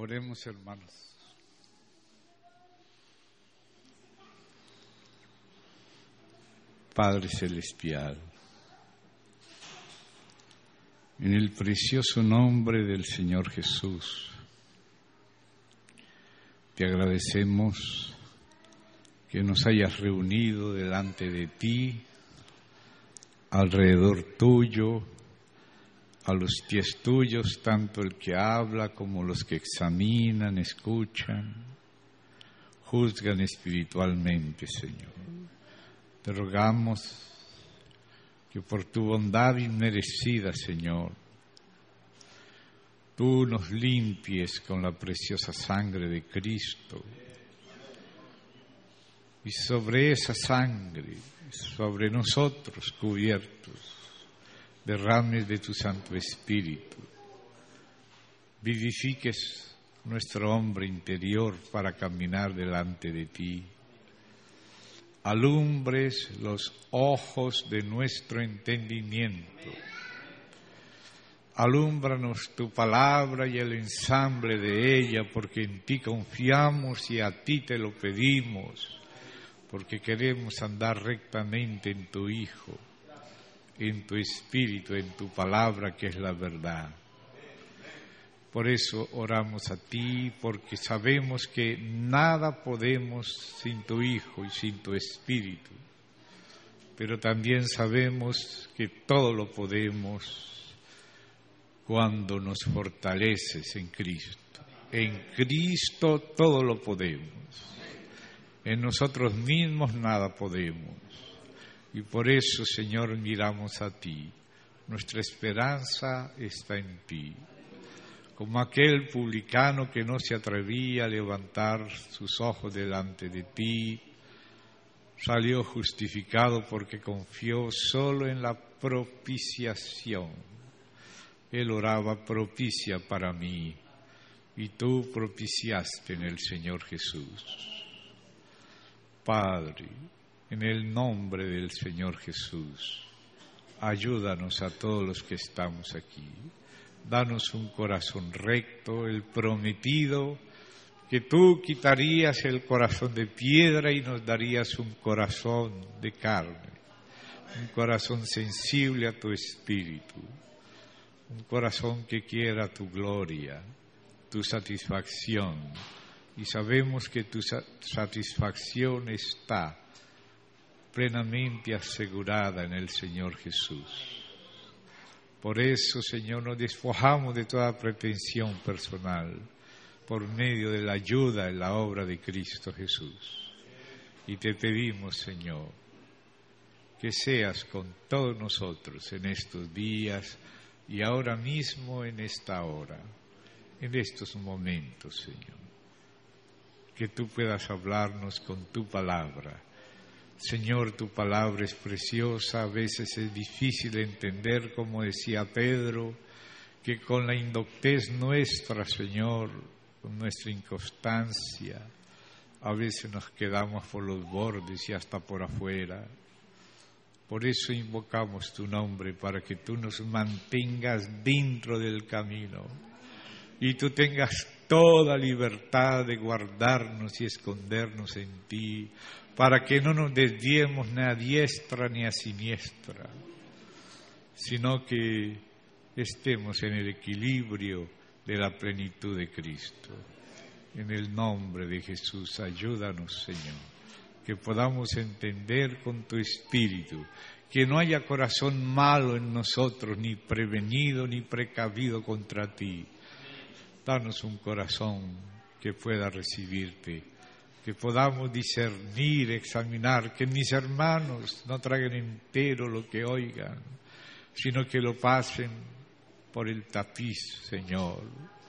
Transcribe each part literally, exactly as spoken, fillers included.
Oremos, hermanos. Padre Celestial, en el precioso nombre del Señor Jesús, te agradecemos que nos hayas reunido delante de ti, alrededor tuyo, a los pies tuyos, tanto el que habla como los que examinan, escuchan, juzgan espiritualmente, Señor. Te rogamos que por tu bondad inmerecida, Señor, tú nos limpies con la preciosa sangre de Cristo. Y sobre esa sangre, sobre nosotros cubiertos, derrames de tu Santo Espíritu, vivifiques nuestro hombre interior para caminar delante de ti, alumbres los ojos de nuestro entendimiento, alúmbranos tu palabra y el ensamble de ella, porque en ti confiamos y a ti te lo pedimos, porque queremos andar rectamente en tu Hijo, en tu Espíritu, en tu palabra que es la verdad. Por eso oramos a ti, porque sabemos que nada podemos sin tu Hijo y sin tu Espíritu, pero también sabemos que todo lo podemos cuando nos fortaleces en Cristo. En Cristo todo lo podemos, en nosotros mismos nada podemos. Y por eso, Señor, miramos a ti. Nuestra esperanza está en ti. Como aquel publicano que no se atrevía a levantar sus ojos delante de ti, salió justificado porque confió solo en la propiciación. Él oraba: propicia para mí, y tú propiciaste en el Señor Jesús. Padre, en el nombre del Señor Jesús, ayúdanos a todos los que estamos aquí. Danos un corazón recto, el prometido, que tú quitarías el corazón de piedra y nos darías un corazón de carne, un corazón sensible a tu espíritu, un corazón que quiera tu gloria, tu satisfacción. Y sabemos que tu satisfacción está plenamente asegurada en el Señor Jesús. Por eso, Señor, nos despojamos de toda pretensión personal por medio de la ayuda en la obra de Cristo Jesús. Y te pedimos, Señor, que seas con todos nosotros en estos días y ahora mismo en esta hora, en estos momentos, Señor. Que tú puedas hablarnos con tu palabra. Señor, tu palabra es preciosa, a veces es difícil de entender, como decía Pedro, que con la indoctez nuestra, Señor, con nuestra inconstancia, a veces nos quedamos por los bordes y hasta por afuera. Por eso invocamos tu nombre, para que tú nos mantengas dentro del camino y tú tengas toda libertad de guardarnos y escondernos en ti, para que no nos desviemos ni a diestra ni a siniestra, sino que estemos en el equilibrio de la plenitud de Cristo. En el nombre de Jesús, ayúdanos, Señor, que podamos entender con tu Espíritu, que no haya corazón malo en nosotros, ni prevenido ni precavido contra ti. Danos un corazón que pueda recibirte, que podamos discernir, examinar, que mis hermanos no traigan entero lo que oigan, sino que lo pasen por el tapiz, Señor,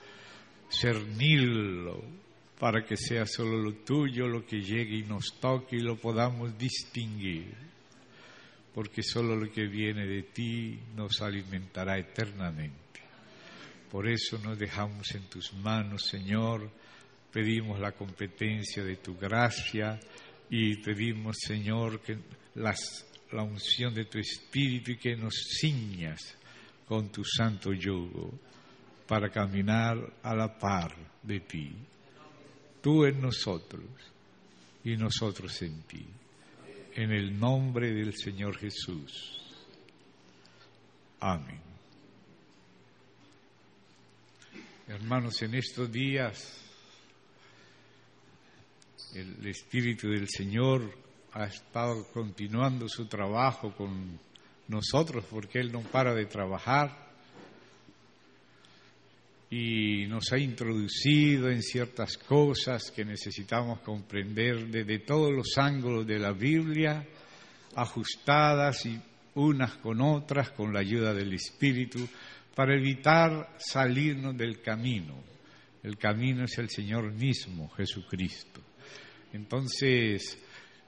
cernirlo para que sea solo lo tuyo lo que llegue y nos toque y lo podamos distinguir, porque solo lo que viene de ti nos alimentará eternamente. Por eso nos dejamos en tus manos, Señor. Pedimos la competencia de tu gracia y pedimos, Señor, que las, la unción de tu Espíritu y que nos ciñas con tu santo yugo. para caminar a la par de ti, tú en nosotros y nosotros en ti, en el nombre del Señor Jesús. Amén. Hermanos, en estos días el Espíritu del Señor ha estado continuando su trabajo con nosotros, porque Él no para de trabajar y nos ha introducido en ciertas cosas que necesitamos comprender desde todos los ángulos de la Biblia, ajustadas y unas con otras con la ayuda del Espíritu, para evitar salirnos del camino. El camino es el Señor mismo, Jesucristo. Entonces,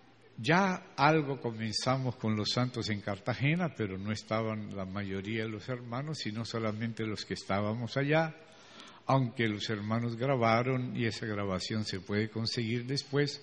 ya algo comenzamos con los santos en Cartagena, pero no estaban la mayoría de los hermanos, sino solamente los que estábamos allá, aunque los hermanos grabaron y esa grabación se puede conseguir después.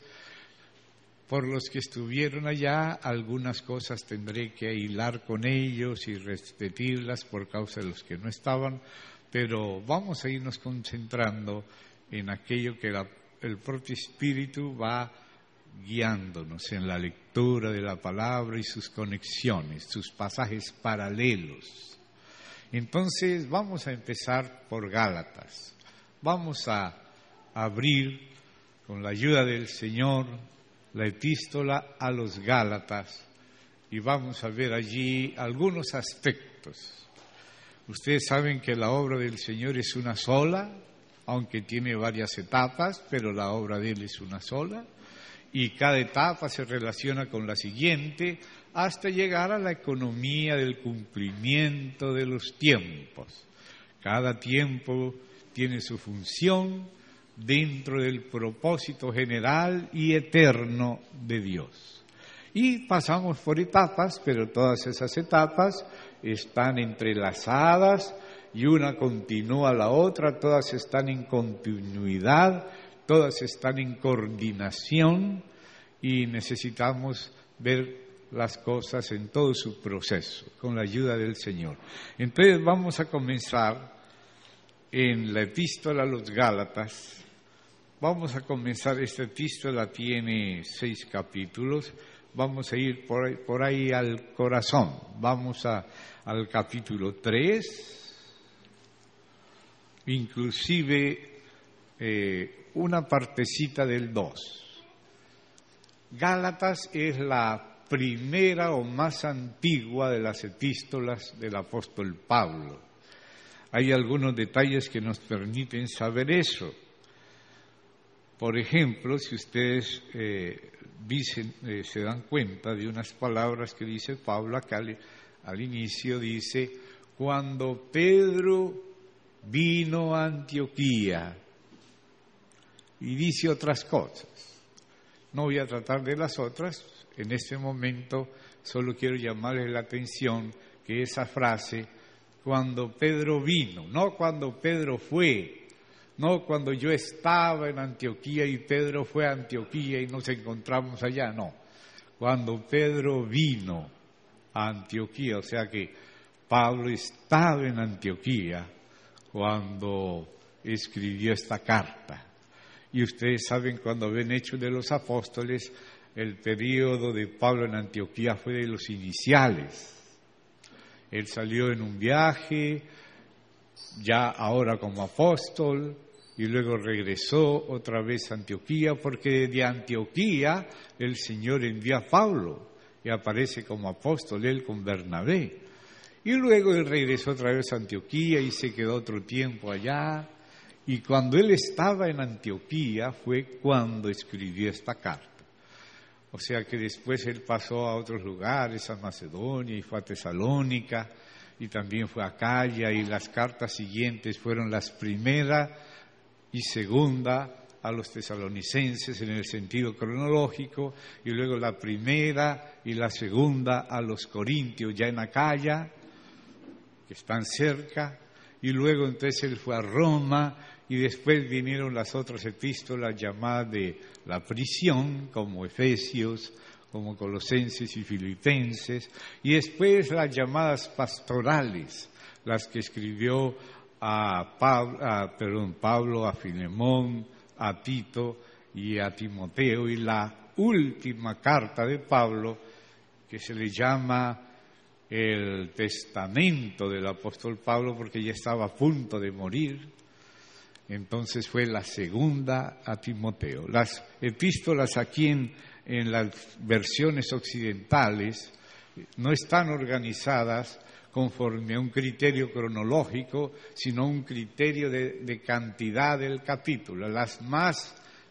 Por los que estuvieron allá, algunas cosas tendré que hilar con ellos y repetirlas por causa de los que no estaban, pero vamos a irnos concentrando en aquello que la, el propio Espíritu va guiándonos en la lectura de la palabra y sus conexiones, sus pasajes paralelos. Entonces vamos a empezar por Gálatas. Vamos a abrir con la ayuda del Señor la epístola a los Gálatas y vamos a ver allí algunos aspectos. Ustedes saben que la obra del Señor es una sola, aunque tiene varias etapas, pero la obra de Él es una sola y cada etapa se relaciona con la siguiente hasta llegar a la economía del cumplimiento de los tiempos. Cada tiempo tiene su función dentro del propósito general y eterno de Dios. Y pasamos por etapas, pero todas esas etapas están entrelazadas y una continúa a la otra, todas están en continuidad, todas están en coordinación y necesitamos ver las cosas en todo su proceso, con la ayuda del Señor. Entonces vamos a comenzar en la epístola a los Gálatas. Vamos a comenzar, esta epístola tiene seis capítulos, vamos a ir por ahí, por ahí al corazón, vamos a, al capítulo tres, inclusive eh, una partecita del dos. Gálatas es la primera o más antigua de las epístolas del apóstol Pablo. Hay algunos detalles que nos permiten saber eso. Por ejemplo, si ustedes eh, dicen, eh, se dan cuenta de unas palabras que dice Pablo acá al, al inicio, dice, cuando Pedro vino a Antioquía, y dice otras cosas. No voy a tratar de las otras, en este momento solo quiero llamarles la atención que esa frase, cuando Pedro vino, no cuando Pedro fue, no cuando yo estaba en Antioquía y Pedro fue a Antioquía y nos encontramos allá, no. Cuando Pedro vino a Antioquía, o sea que Pablo estaba en Antioquía cuando escribió esta carta. Y ustedes saben, cuando ven Hechos de los Apóstoles, el periodo de Pablo en Antioquía fue de los iniciales. Él salió en un viaje, ya ahora como apóstol, y luego regresó otra vez a Antioquía, porque de Antioquía el Señor envía a Pablo y aparece como apóstol él con Bernabé. Y luego él regresó otra vez a Antioquía y se quedó otro tiempo allá. Y cuando él estaba en Antioquía fue cuando escribió esta carta. O sea que después él pasó a otros lugares, a Macedonia y fue a Tesalónica y también fue a Acaya, y las cartas siguientes fueron las primera y segunda a los tesalonicenses en el sentido cronológico, y luego la primera y la segunda a los corintios ya en Acaya, que están cerca, y luego entonces él fue a Roma, y después vinieron las otras epístolas llamadas de la prisión, como Efesios, como Colosenses y Filipenses, y después las llamadas pastorales, las que escribió a Pablo, a, perdón, Pablo, a Filemón, a Tito y a Timoteo, y la última carta de Pablo, que se le llama el testamento del apóstol Pablo, porque ya estaba a punto de morir. Entonces fue la segunda a Timoteo. Las epístolas aquí en, en las versiones occidentales no están organizadas conforme a un criterio cronológico, sino un criterio de, de cantidad del capítulo. Las más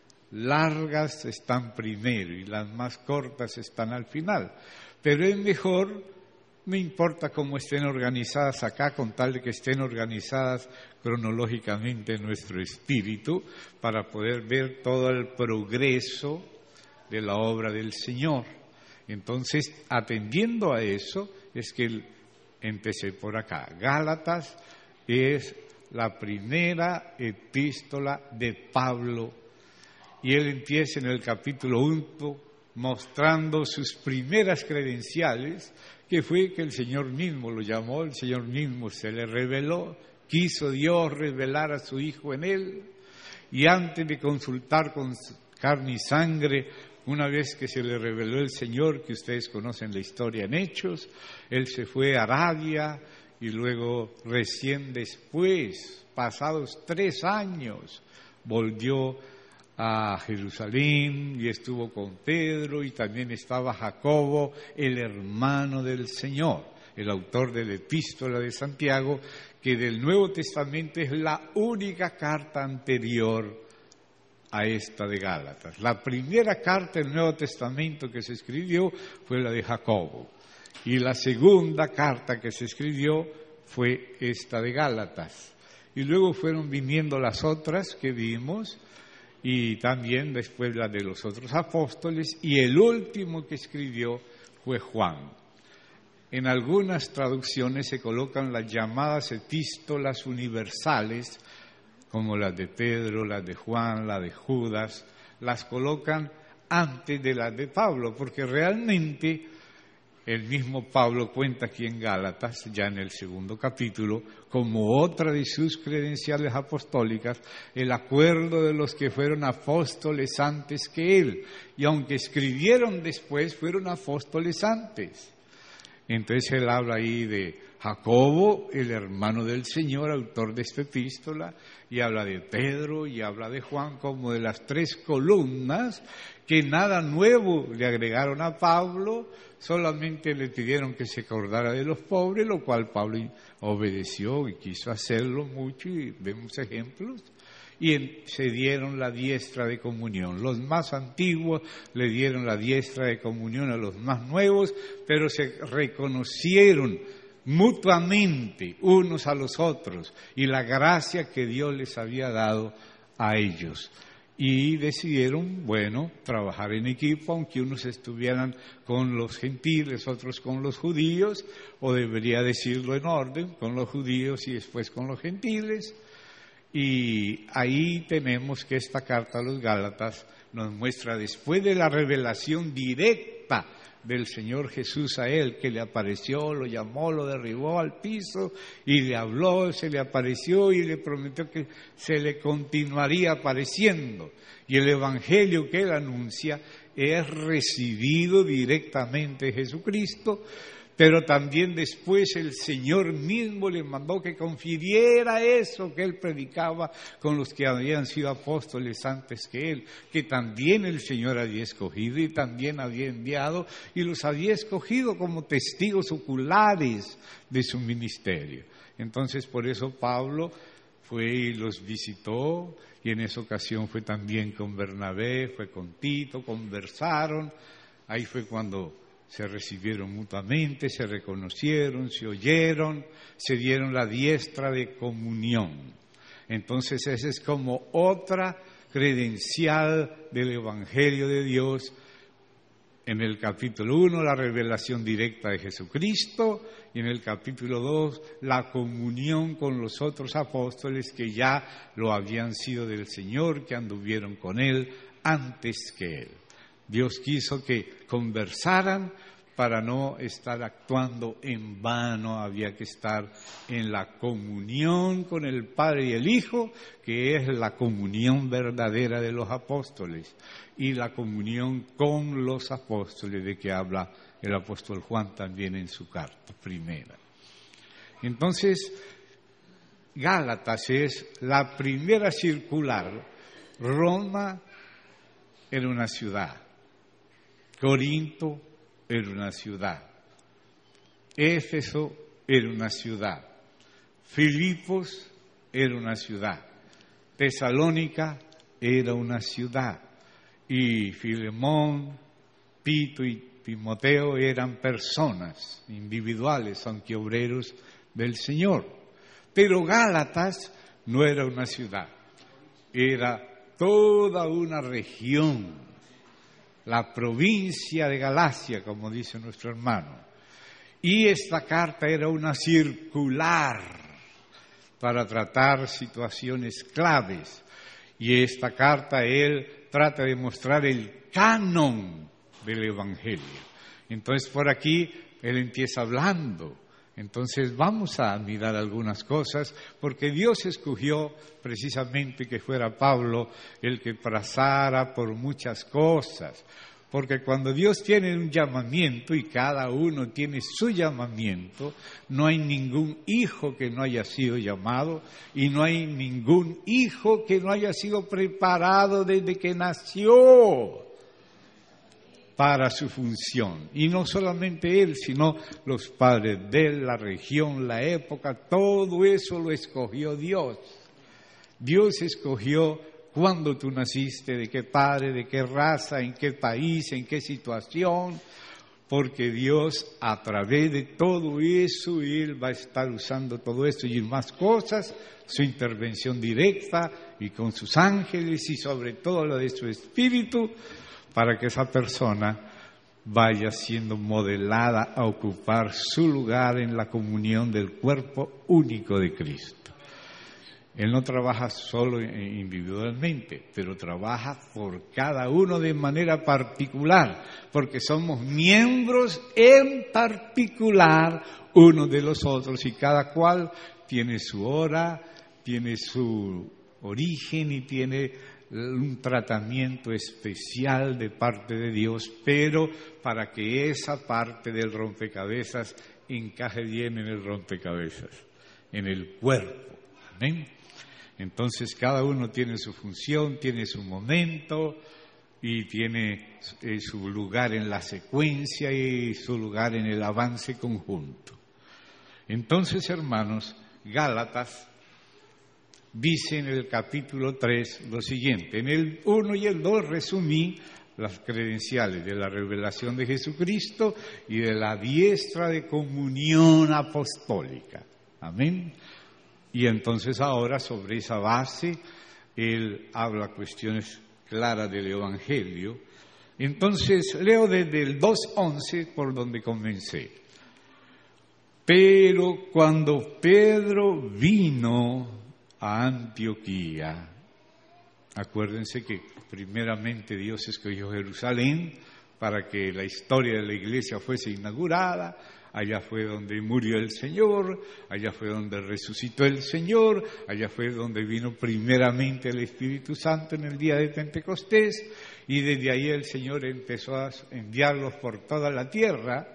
largas están primero y las más cortas están al final. Pero es mejor, no importa cómo estén organizadas acá, con tal de que estén organizadas cronológicamente en nuestro espíritu, para poder ver todo el progreso de la obra del Señor. Entonces, atendiendo a eso, es que empecé por acá. Gálatas es la primera epístola de Pablo, y él empieza en el capítulo uno mostrando sus primeras credenciales, que fue que el Señor mismo lo llamó, el Señor mismo se le reveló, quiso Dios revelar a su Hijo en él, y antes de consultar con carne y sangre, una vez que se le reveló el Señor, que ustedes conocen la historia en Hechos, él se fue a Arabia, y luego recién después, pasados tres años, volvió a Jerusalén y estuvo con Pedro, y también estaba Jacobo, el hermano del Señor, el autor de la epístola de Santiago, que del Nuevo Testamento es la única carta anterior a esta de Gálatas. La primera carta del Nuevo Testamento que se escribió fue la de Jacobo, y la segunda carta que se escribió fue esta de Gálatas, y luego fueron viniendo las otras que vimos, y también después la de los otros apóstoles, y el último que escribió fue Juan. En algunas traducciones se colocan las llamadas epístolas universales, como las de Pedro, las de Juan, la de Judas, las colocan antes de las de Pablo, porque realmente el mismo Pablo cuenta aquí en Gálatas, ya en el segundo capítulo, como otra de sus credenciales apostólicas, el acuerdo de los que fueron apóstoles antes que él, y aunque escribieron después, fueron apóstoles antes. Entonces él habla ahí de Jacobo, el hermano del Señor, autor de esta epístola, y habla de Pedro y habla de Juan como de las tres columnas que nada nuevo le agregaron a Pablo, solamente le pidieron que se acordara de los pobres, lo cual Pablo obedeció y quiso hacerlo mucho, y vemos ejemplos. Y se dieron la diestra de comunión. Los más antiguos le dieron la diestra de comunión a los más nuevos, pero se reconocieron mutuamente unos a los otros y la gracia que Dios les había dado a ellos. Y decidieron, bueno, trabajar en equipo, aunque unos estuvieran con los gentiles, otros con los judíos, o debería decirlo en orden, con los judíos y después con los gentiles. Y ahí tenemos que esta carta a los Gálatas nos muestra, después de la revelación directa del Señor Jesús a él, que le apareció, lo llamó, lo derribó al piso y le habló, se le apareció y le prometió que se le continuaría apareciendo. Y el evangelio que él anuncia es recibido directamente de Jesucristo, pero también después el Señor mismo le mandó que confiriera eso que él predicaba con los que habían sido apóstoles antes que él, que también el Señor había escogido y también había enviado, y los había escogido como testigos oculares de su ministerio. Entonces, por eso Pablo fue y los visitó, y en esa ocasión fue también con Bernabé, fue con Tito, conversaron. Ahí fue cuando se recibieron mutuamente, se reconocieron, se oyeron, se dieron la diestra de comunión. Entonces esa es como otra credencial del Evangelio de Dios. En el capítulo uno, la revelación directa de Jesucristo, y en el capítulo dos, la comunión con los otros apóstoles que ya lo habían sido del Señor, que anduvieron con Él antes que Él. Dios quiso que conversaran para no estar actuando en vano, había que estar en la comunión con el Padre y el Hijo, que es la comunión verdadera de los apóstoles, y la comunión con los apóstoles de que habla el apóstol Juan también en su carta primera. Entonces, Gálatas es la primera circular. Roma era una ciudad, Corinto era una ciudad, Éfeso era una ciudad, Filipos era una ciudad, Tesalónica era una ciudad, y Filemón, Tito y Timoteo eran personas individuales, aunque obreros del Señor. Pero Gálatas no era una ciudad, era toda una región, la provincia de Galacia, como dice nuestro hermano. Y esta carta era una circular para tratar situaciones claves. Y esta carta él trata de mostrar el canon del Evangelio. Entonces por aquí él empieza hablando. Entonces vamos a mirar algunas cosas, porque Dios escogió precisamente que fuera Pablo el que pasara por muchas cosas. Porque cuando Dios tiene un llamamiento y cada uno tiene su llamamiento, no hay ningún hijo que no haya sido llamado y no hay ningún hijo que no haya sido preparado desde que nació para su función. Y no solamente él, sino los padres de él, la región, la época, todo eso lo escogió Dios. Dios escogió cuándo tú naciste, de qué padre, de qué raza, en qué país, en qué situación, porque Dios a través de todo eso, Él va a estar usando todo esto y más cosas, su intervención directa y con sus ángeles y sobre todo lo de su espíritu, para que esa persona vaya siendo modelada a ocupar su lugar en la comunión del cuerpo único de Cristo. Él no trabaja solo individualmente, pero trabaja por cada uno de manera particular, porque somos miembros en particular unos de los otros y cada cual tiene su hora, tiene su origen y tiene un tratamiento especial de parte de Dios, pero para que esa parte del rompecabezas encaje bien en el rompecabezas, en el cuerpo. Amén. Entonces cada uno tiene su función, tiene su momento y tiene eh, su lugar en la secuencia y su lugar en el avance conjunto. Entonces, hermanos, Gálatas dice en el capítulo tres lo siguiente. En el uno y el dos resumí las credenciales de la revelación de Jesucristo y de la diestra de comunión apostólica. Amén. Y entonces ahora sobre esa base él habla cuestiones claras del Evangelio. Entonces leo desde el dos once por donde comencé. Pero cuando Pedro vino a Antioquía, acuérdense que primeramente Dios escogió Jerusalén para que la historia de la iglesia fuese inaugurada. Allá fue donde murió el Señor, allá fue donde resucitó el Señor, allá fue donde vino primeramente el Espíritu Santo en el día de Pentecostés, y desde ahí el Señor empezó a enviarlos por toda la tierra,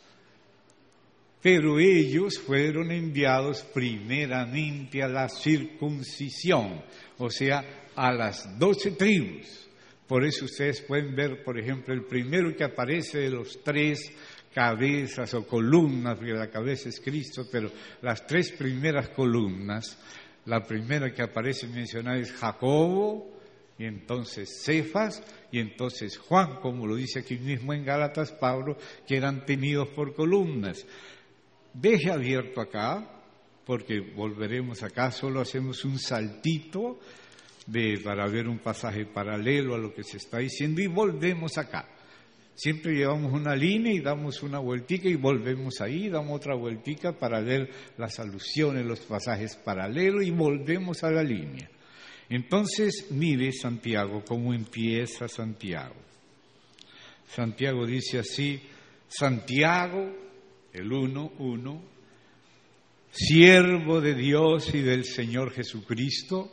pero ellos fueron enviados primeramente a la circuncisión, o sea, a las doce tribus. Por eso ustedes pueden ver, por ejemplo, el primero que aparece de los tres cabezas o columnas, porque la cabeza es Cristo, pero las tres primeras columnas, la primera que aparece mencionada es Jacobo, y entonces Cefas, y entonces Juan, como lo dice aquí mismo en Gálatas Pablo, que eran tenidos por columnas. Deje abierto acá, porque volveremos acá, solo hacemos un saltito de, para ver un pasaje paralelo a lo que se está diciendo y volvemos acá. Siempre llevamos una línea y damos una vueltica y volvemos ahí, damos otra vueltica para ver las alusiones, los pasajes paralelos y volvemos a la línea. Entonces, mire Santiago, cómo empieza Santiago. Santiago dice así, Santiago, el uno, uno, siervo de Dios y del Señor Jesucristo,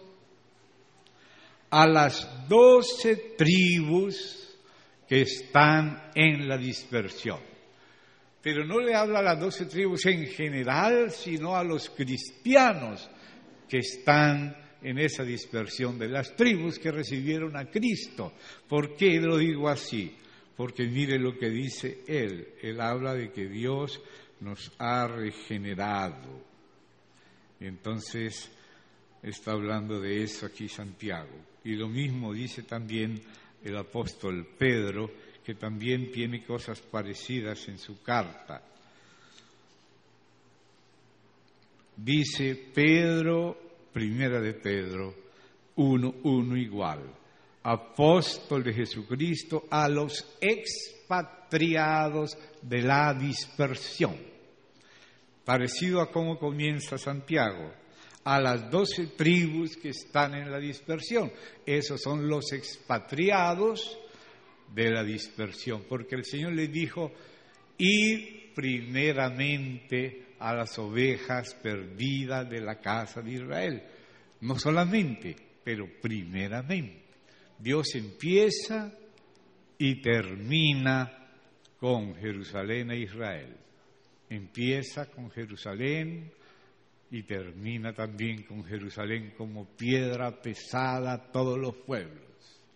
a las doce tribus que están en la dispersión. Pero no le habla a las doce tribus en general, sino a los cristianos que están en esa dispersión de las tribus que recibieron a Cristo. ¿Por qué lo digo así? Porque mire lo que dice él. Él habla de que Dios nos ha regenerado. Entonces, está hablando de eso aquí Santiago. Y lo mismo dice también el apóstol Pedro, que también tiene cosas parecidas en su carta. Dice Pedro, primera de Pedro, uno, uno igual, apóstol de Jesucristo a los expatriados de la dispersión. Parecido a cómo comienza Santiago, a las doce tribus que están en la dispersión. Esos son los expatriados de la dispersión, porque el Señor les dijo, id primeramente a las ovejas perdidas de la casa de Israel. No solamente, pero primeramente. Dios empieza y termina con Jerusalén e Israel. Empieza con Jerusalén y termina también con Jerusalén como piedra pesada a todos los pueblos.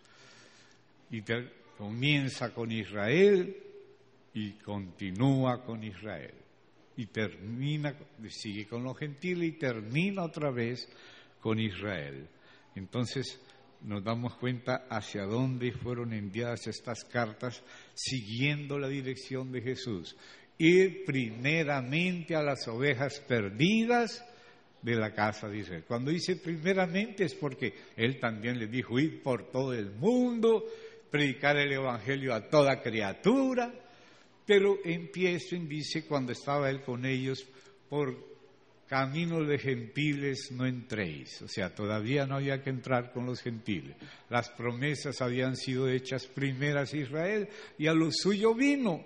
Y ter- comienza con Israel y continúa con Israel. Y termina, sigue con los gentiles y termina otra vez con Israel. Entonces nos damos cuenta hacia dónde fueron enviadas estas cartas siguiendo la dirección de Jesús. Ir primeramente a las ovejas perdidas de la casa de Israel. Cuando dice primeramente es porque Él también les dijo, ir por todo el mundo, predicar el Evangelio a toda criatura, pero empiecen, dice, cuando estaba Él con ellos, por caminos de gentiles no entréis. O sea, todavía no había que entrar con los gentiles. Las promesas habían sido hechas primeras a Israel y a los suyos vino.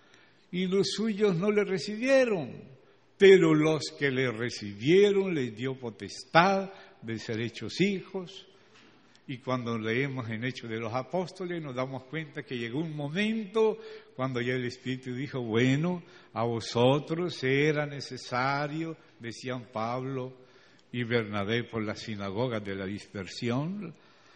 Y los suyos no le recibieron, pero los que le recibieron les dio potestad de ser hechos hijos. Y cuando leemos en Hechos de los Apóstoles nos damos cuenta que llegó un momento cuando ya el Espíritu dijo, bueno, a vosotros era necesario, decían Pablo y Bernabé por las sinagogas de la dispersión,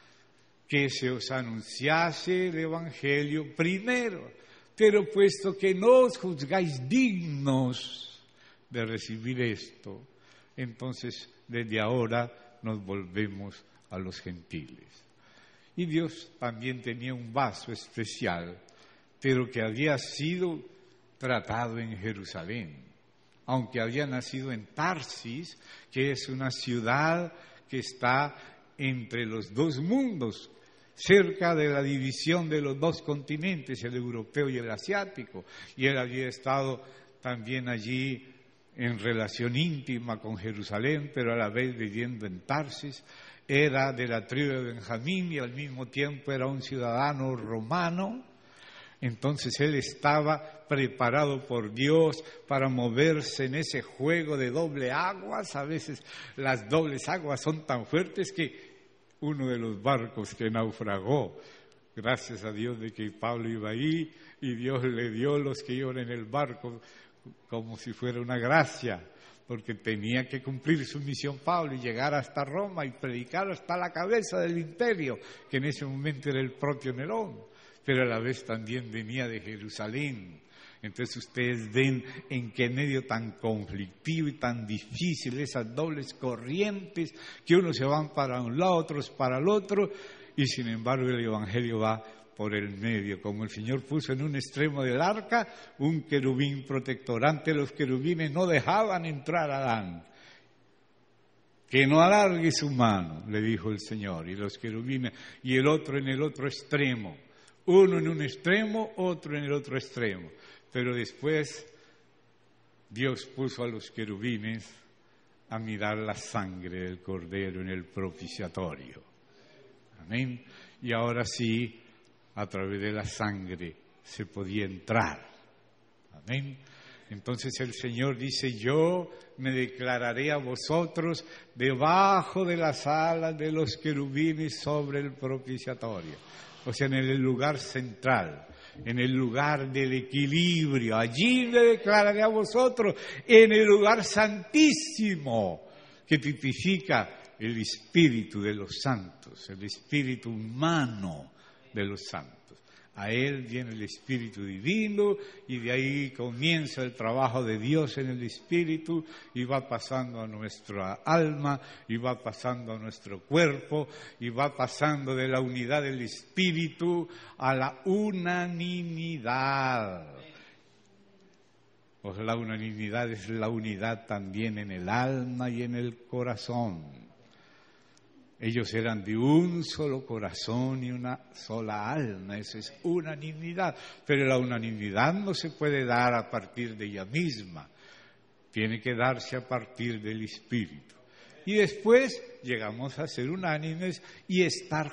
que se os anunciase el Evangelio primero. Pero puesto que no os juzgáis dignos de recibir esto, entonces desde ahora nos volvemos a los gentiles. Y Dios también tenía un vaso especial, pero que había sido tratado en Jerusalén, aunque había nacido en Tarsis, que es una ciudad que está entre los dos mundos, cerca de la división de los dos continentes, el europeo y el asiático, y él había estado también allí en relación íntima con Jerusalén, pero a la vez viviendo en Tarsis. Era de la tribu de Benjamín y al mismo tiempo era un ciudadano romano. Entonces él estaba preparado por Dios para moverse en ese juego de doble aguas. A veces las dobles aguas son tan fuertes que uno de los barcos que naufragó, gracias a Dios de que Pablo iba ahí y Dios le dio los que iban en el barco como si fuera una gracia, porque tenía que cumplir su misión Pablo y llegar hasta Roma y predicar hasta la cabeza del imperio, que en ese momento era el propio Nerón, pero a la vez también venía de Jerusalén. Entonces ustedes ven en qué medio tan conflictivo y tan difícil, esas dobles corrientes, que unos se van para un lado, otros para el otro, y sin embargo el Evangelio va por el medio, como el Señor puso en un extremo del arca un querubín protector. Antes los querubines no dejaban entrar a Adán. Que no alargue su mano, le dijo el Señor, y los querubines, y el otro en el otro extremo. Uno en un extremo, otro en el otro extremo. Pero después Dios puso a los querubines a mirar la sangre del Cordero en el propiciatorio. Amén. Y ahora sí, a través de la sangre se podía entrar Amén. Entonces el Señor dice, yo me declararé a vosotros debajo de las alas de los querubines sobre el propiciatorio. O sea, en el lugar central, en el lugar del equilibrio. Allí me declararé a vosotros, en el lugar santísimo, que tipifica el espíritu de los santos, el espíritu humano de los santos. A Él viene el Espíritu Divino y de ahí comienza el trabajo de Dios en el Espíritu y va pasando a nuestra alma y va pasando a nuestro cuerpo y va pasando de la unidad del Espíritu a la unanimidad. Pues la unanimidad es la unidad también en el alma y en el corazón. Ellos eran de un solo corazón y una sola alma, esa es unanimidad. Pero la unanimidad no se puede dar a partir de ella misma, tiene que darse a partir del Espíritu. Y después llegamos a ser unánimes y estar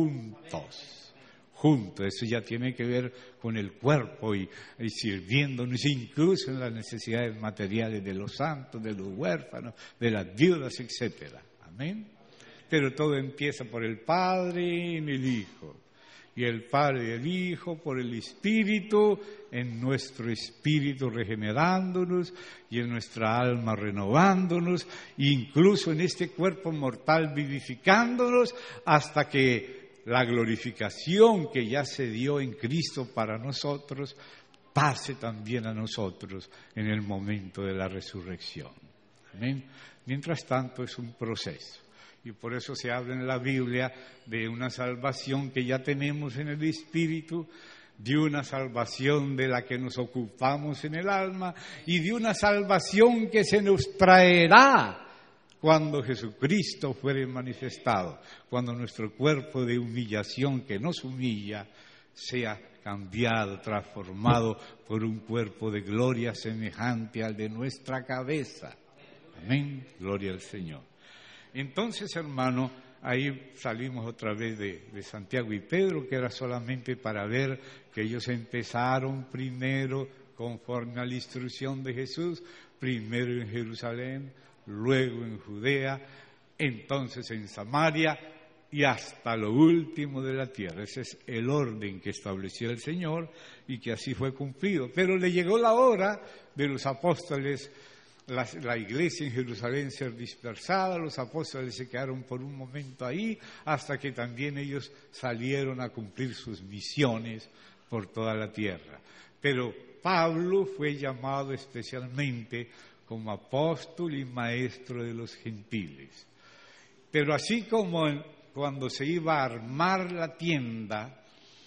juntos, juntos. Eso ya tiene que ver con el cuerpo y, y sirviéndonos incluso en las necesidades materiales de los santos, de los huérfanos, de las viudas, etcétera. Amén. Pero todo empieza por el Padre y en el Hijo. Y el Padre y el Hijo por el Espíritu, en nuestro espíritu regenerándonos y en nuestra alma renovándonos, incluso en este cuerpo mortal vivificándonos, hasta que la glorificación que ya se dio en Cristo para nosotros, pase también a nosotros en el momento de la resurrección. Amén. Mientras tanto es un proceso. Y por eso se habla en la Biblia de una salvación que ya tenemos en el Espíritu, de una salvación de la que nos ocupamos en el alma y de una salvación que se nos traerá cuando Jesucristo fuere manifestado, cuando nuestro cuerpo de humillación que nos humilla sea cambiado, transformado por un cuerpo de gloria semejante al de nuestra cabeza. Amén, gloria al Señor. Entonces, hermano, ahí salimos otra vez de, de Santiago y Pedro, que era solamente para ver que ellos empezaron primero conforme a la instrucción de Jesús, primero en Jerusalén, luego en Judea, entonces en Samaria y hasta lo último de la tierra. Ese es el orden que estableció el Señor y que así fue cumplido. Pero le llegó la hora de los apóstoles. La, la iglesia en Jerusalén ser dispersada, los apóstoles se quedaron por un momento ahí, hasta que también ellos salieron a cumplir sus misiones por toda la tierra. Pero Pablo fue llamado especialmente como apóstol y maestro de los gentiles. Pero así como en, cuando se iba a armar la tienda,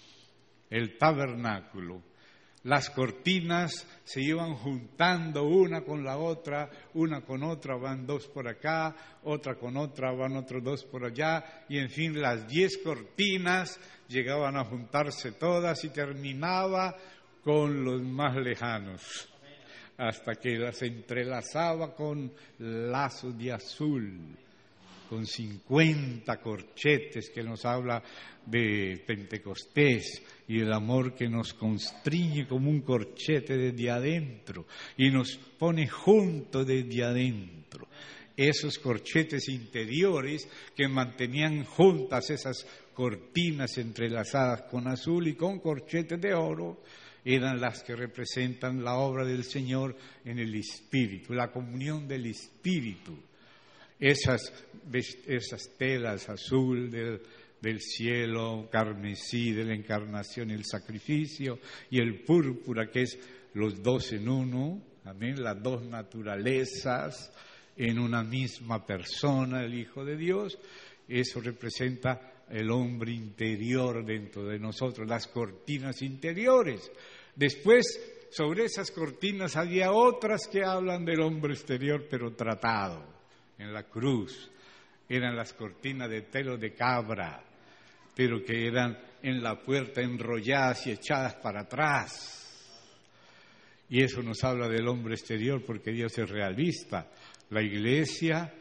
el tabernáculo, las cortinas se iban juntando una con la otra, una con otra van dos por acá, otra con otra van otros dos por allá, y en fin las diez cortinas llegaban a juntarse todas y terminaba con los más lejanos, hasta que las entrelazaba con lazos de azul, con cincuenta corchetes que nos habla de Pentecostés y el amor que nos constriñe como un corchete desde adentro y nos pone juntos desde adentro. Esos corchetes interiores que mantenían juntas esas cortinas entrelazadas con azul y con corchetes de oro eran las que representan la obra del Señor en el Espíritu, la comunión del Espíritu. Esas, esas telas azul del, del cielo, carmesí de la encarnación y el sacrificio, y el púrpura que es los dos en uno, amén, las dos naturalezas en una misma persona, el Hijo de Dios, eso representa el hombre interior dentro de nosotros, las cortinas interiores. Después, sobre esas cortinas había otras que hablan del hombre exterior, pero tratado en la cruz. Eran las cortinas de pelo de cabra, pero que eran en la puerta enrolladas y echadas para atrás. Y eso nos habla del hombre exterior, porque Dios es realista. La iglesia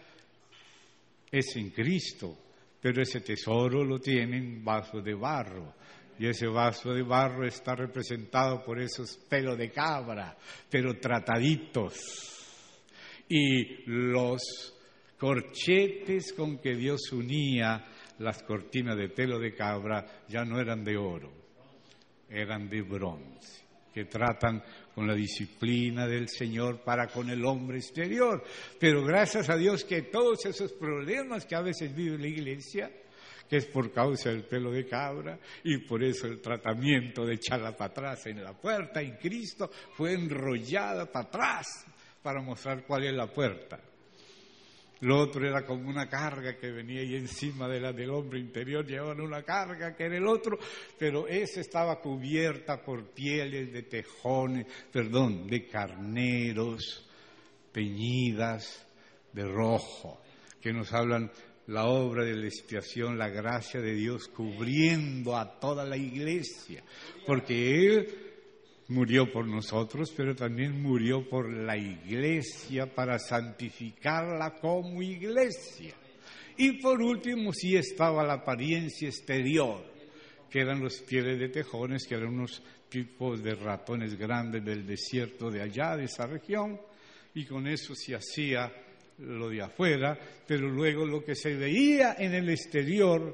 es en Cristo, pero ese tesoro lo tiene en vasos de barro. Y ese vaso de barro está representado por esos pelos de cabra, pero trataditos. Y los corchetes con que Dios unía las cortinas de pelo de cabra ya no eran de oro, eran de bronce, que tratan con la disciplina del Señor para con el hombre exterior. Pero gracias a Dios que todos esos problemas que a veces vive la iglesia, que es por causa del pelo de cabra, y por eso el tratamiento de echarla para atrás en la puerta, en Cristo fue enrollada para atrás para mostrar cuál es la puerta. Lo otro era como una carga que venía ahí encima de la del hombre interior, llevaban una carga que era el otro, pero esa estaba cubierta por pieles de tejones, perdón, de carneros, teñidas de rojo, que nos hablan la obra de la expiación, la gracia de Dios cubriendo a toda la iglesia, porque Él murió por nosotros, pero también murió por la iglesia para santificarla como iglesia. Y por último sí estaba la apariencia exterior, que eran los pieles de tejones, que eran unos tipos de ratones grandes del desierto de allá, de esa región, y con eso se hacía lo de afuera, pero luego lo que se veía en el exterior,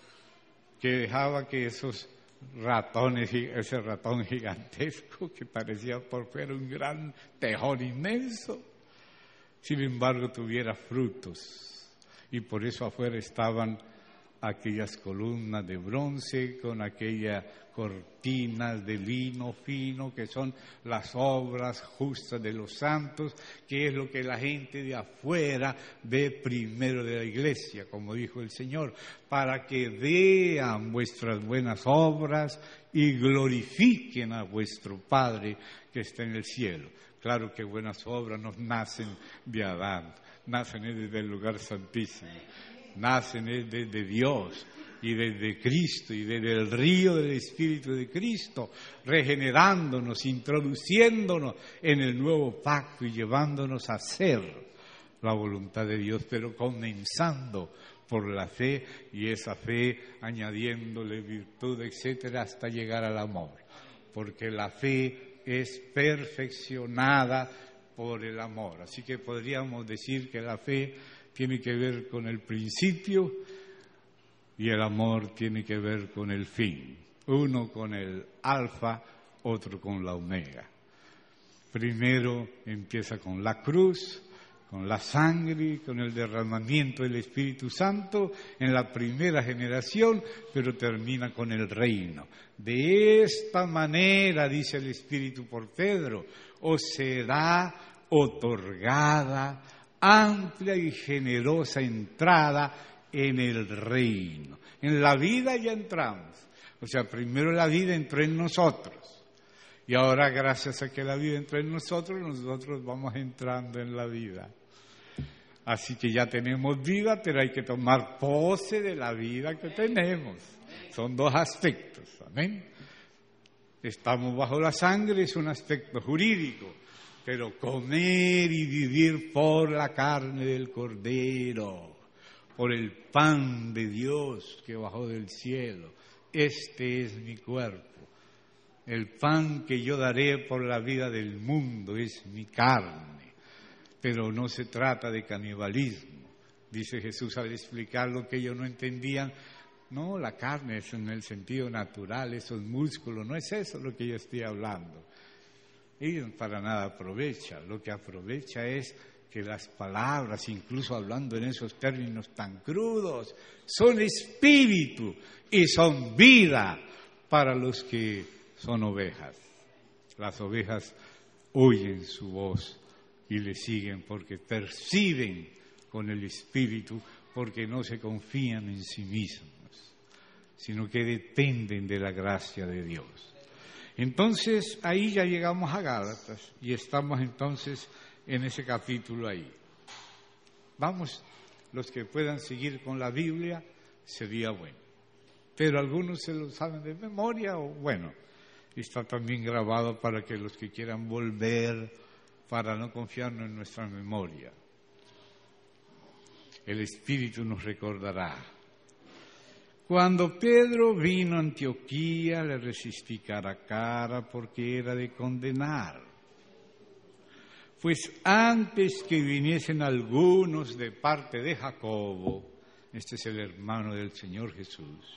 que dejaba que esos ratones, ese ratón gigantesco que parecía por fuera un gran tejón inmenso, sin embargo tuviera frutos, y por eso afuera estaban aquellas columnas de bronce con aquellas cortinas de lino fino que son las obras justas de los santos, que es lo que la gente de afuera ve primero de la iglesia, como dijo el Señor, para que vean vuestras buenas obras y glorifiquen a vuestro Padre que está en el cielo. Claro que buenas obras no nacen de Adán, nacen desde el lugar santísimo, nacen desde Dios y desde Cristo y desde el río del Espíritu de Cristo, regenerándonos, introduciéndonos en el nuevo pacto y llevándonos a hacer la voluntad de Dios, pero comenzando por la fe, y esa fe añadiéndole virtud, etcétera, hasta llegar al amor, porque la fe es perfeccionada por el amor. Así que podríamos decir que la fe tiene que ver con el principio y el amor tiene que ver con el fin. Uno con el alfa, otro con la omega. Primero empieza con la cruz, con la sangre, con el derramamiento del Espíritu Santo en la primera generación, pero termina con el reino. De esta manera, dice el Espíritu por Pedro, os será otorgada amplia y generosa entrada en el reino. En la vida ya entramos. O sea, primero la vida entró en nosotros. Y ahora, gracias a que la vida entró en nosotros, nosotros vamos entrando en la vida. Así que ya tenemos vida, pero hay que tomar pose de la vida que tenemos. Son dos aspectos, amén. Estamos bajo la sangre, es un aspecto jurídico, pero comer y vivir por la carne del Cordero, por el pan de Dios que bajó del cielo. Este es mi cuerpo. El pan que yo daré por la vida del mundo es mi carne. Pero no se trata de canibalismo. Dice Jesús al explicar lo que ellos no entendían. No, la carne es en el sentido natural, esos músculos, no es eso lo que yo estoy hablando. Y para nada aprovecha. Lo que aprovecha es que las palabras, incluso hablando en esos términos tan crudos, son espíritu y son vida para los que son ovejas. Las ovejas oyen su voz y le siguen porque perciben con el espíritu, porque no se confían en sí mismos, sino que dependen de la gracia de Dios. Entonces, ahí ya llegamos a Gálatas y estamos entonces en ese capítulo ahí. Vamos, los que puedan seguir con la Biblia, sería bueno. Pero algunos se lo saben de memoria, o bueno, está también grabado para que los que quieran volver, para no confiarnos en nuestra memoria. El Espíritu nos recordará. Cuando Pedro vino a Antioquía, le resistí cara a cara porque era de condenar. Pues antes que viniesen algunos de parte de Jacobo, este es el hermano del Señor Jesús,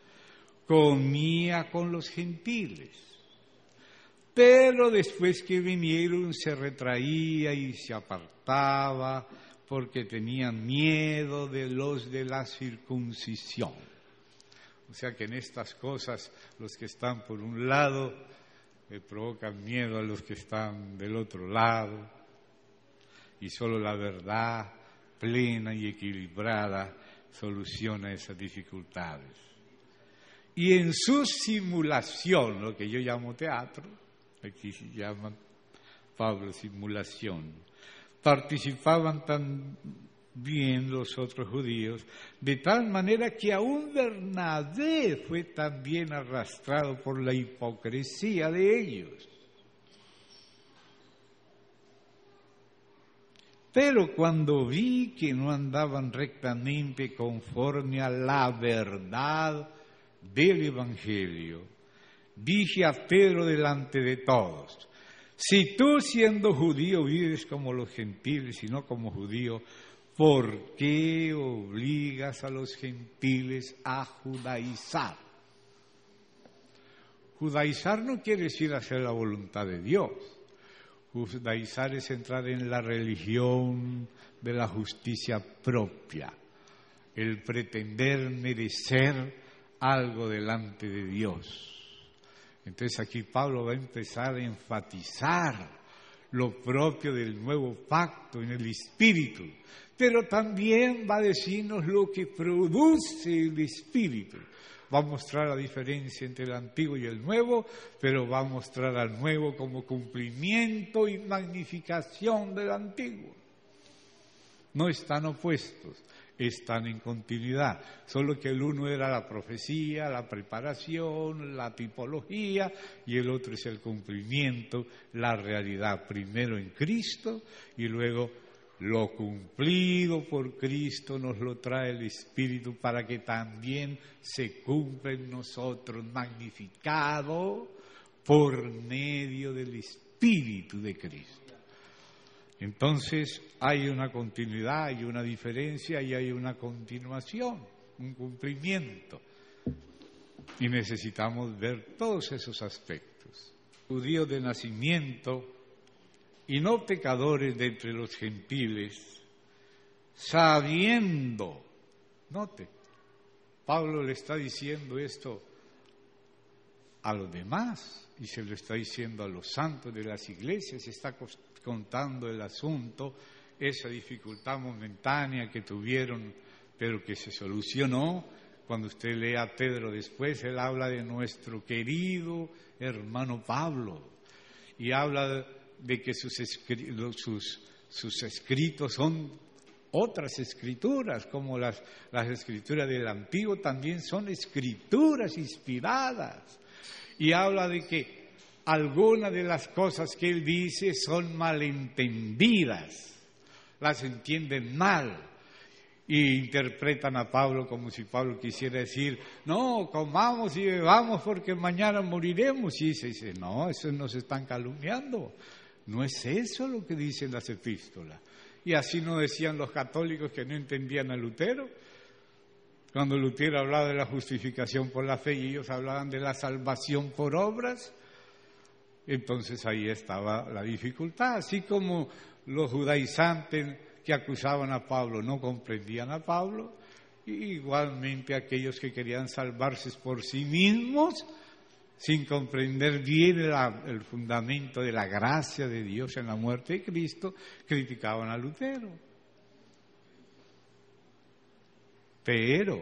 comía con los gentiles. Pero después que vinieron se retraía y se apartaba porque tenían miedo de los de la circuncisión. O sea que en estas cosas los que están por un lado le provocan miedo a los que están del otro lado, y solo la verdad plena y equilibrada soluciona esas dificultades. Y en su simulación, lo que yo llamo teatro, aquí se llama Pablo simulación, participaban también los otros judíos, de tal manera que aún Bernabé fue también arrastrado por la hipocresía de ellos. Pero cuando vi que no andaban rectamente conforme a la verdad del Evangelio, dije a Pedro delante de todos: si tú siendo judío vives como los gentiles y no como judío, ¿por qué obligas a los gentiles a judaizar? Judaizar no quiere decir hacer la voluntad de Dios. Judaizar es entrar en la religión de la justicia propia, el pretender merecer algo delante de Dios. Entonces aquí Pablo va a empezar a enfatizar lo propio del nuevo pacto en el Espíritu, pero también va a decirnos lo que produce el Espíritu. Va a mostrar la diferencia entre el antiguo y el nuevo, pero va a mostrar al nuevo como cumplimiento y magnificación del antiguo. No están opuestos, están en continuidad, solo que el uno era la profecía, la preparación, la tipología, y el otro es el cumplimiento, la realidad, primero en Cristo y luego lo cumplido por Cristo nos lo trae el Espíritu para que también se cumpla en nosotros, magnificado por medio del Espíritu de Cristo. Entonces hay una continuidad, hay una diferencia y hay una continuación, un cumplimiento. Y necesitamos ver todos esos aspectos. Judíos de nacimiento y no pecadores de entre los gentiles, sabiendo, note, Pablo le está diciendo esto a los demás y se lo está diciendo a los santos de las iglesias, está contando el asunto, esa dificultad momentánea que tuvieron, pero que se solucionó. Cuando usted lee a Pedro después, él habla de nuestro querido hermano Pablo y habla de de que sus, escri- sus, sus escritos son otras escrituras, como las, las escrituras del Antiguo también son escrituras inspiradas. Y habla de que algunas de las cosas que él dice son malentendidas, las entienden mal. Y interpretan a Pablo como si Pablo quisiera decir, no, comamos y bebamos porque mañana moriremos. Y se dice, no, eso nos están calumniando. No es eso lo que dicen las epístolas. Y así no decían los católicos que no entendían a Lutero. Cuando Lutero hablaba de la justificación por la fe y ellos hablaban de la salvación por obras, entonces ahí estaba la dificultad. Así como los judaizantes que acusaban a Pablo no comprendían a Pablo, y igualmente aquellos que querían salvarse por sí mismos, sin comprender bien el, el fundamento de la gracia de Dios en la muerte de Cristo, criticaban a Lutero. Pero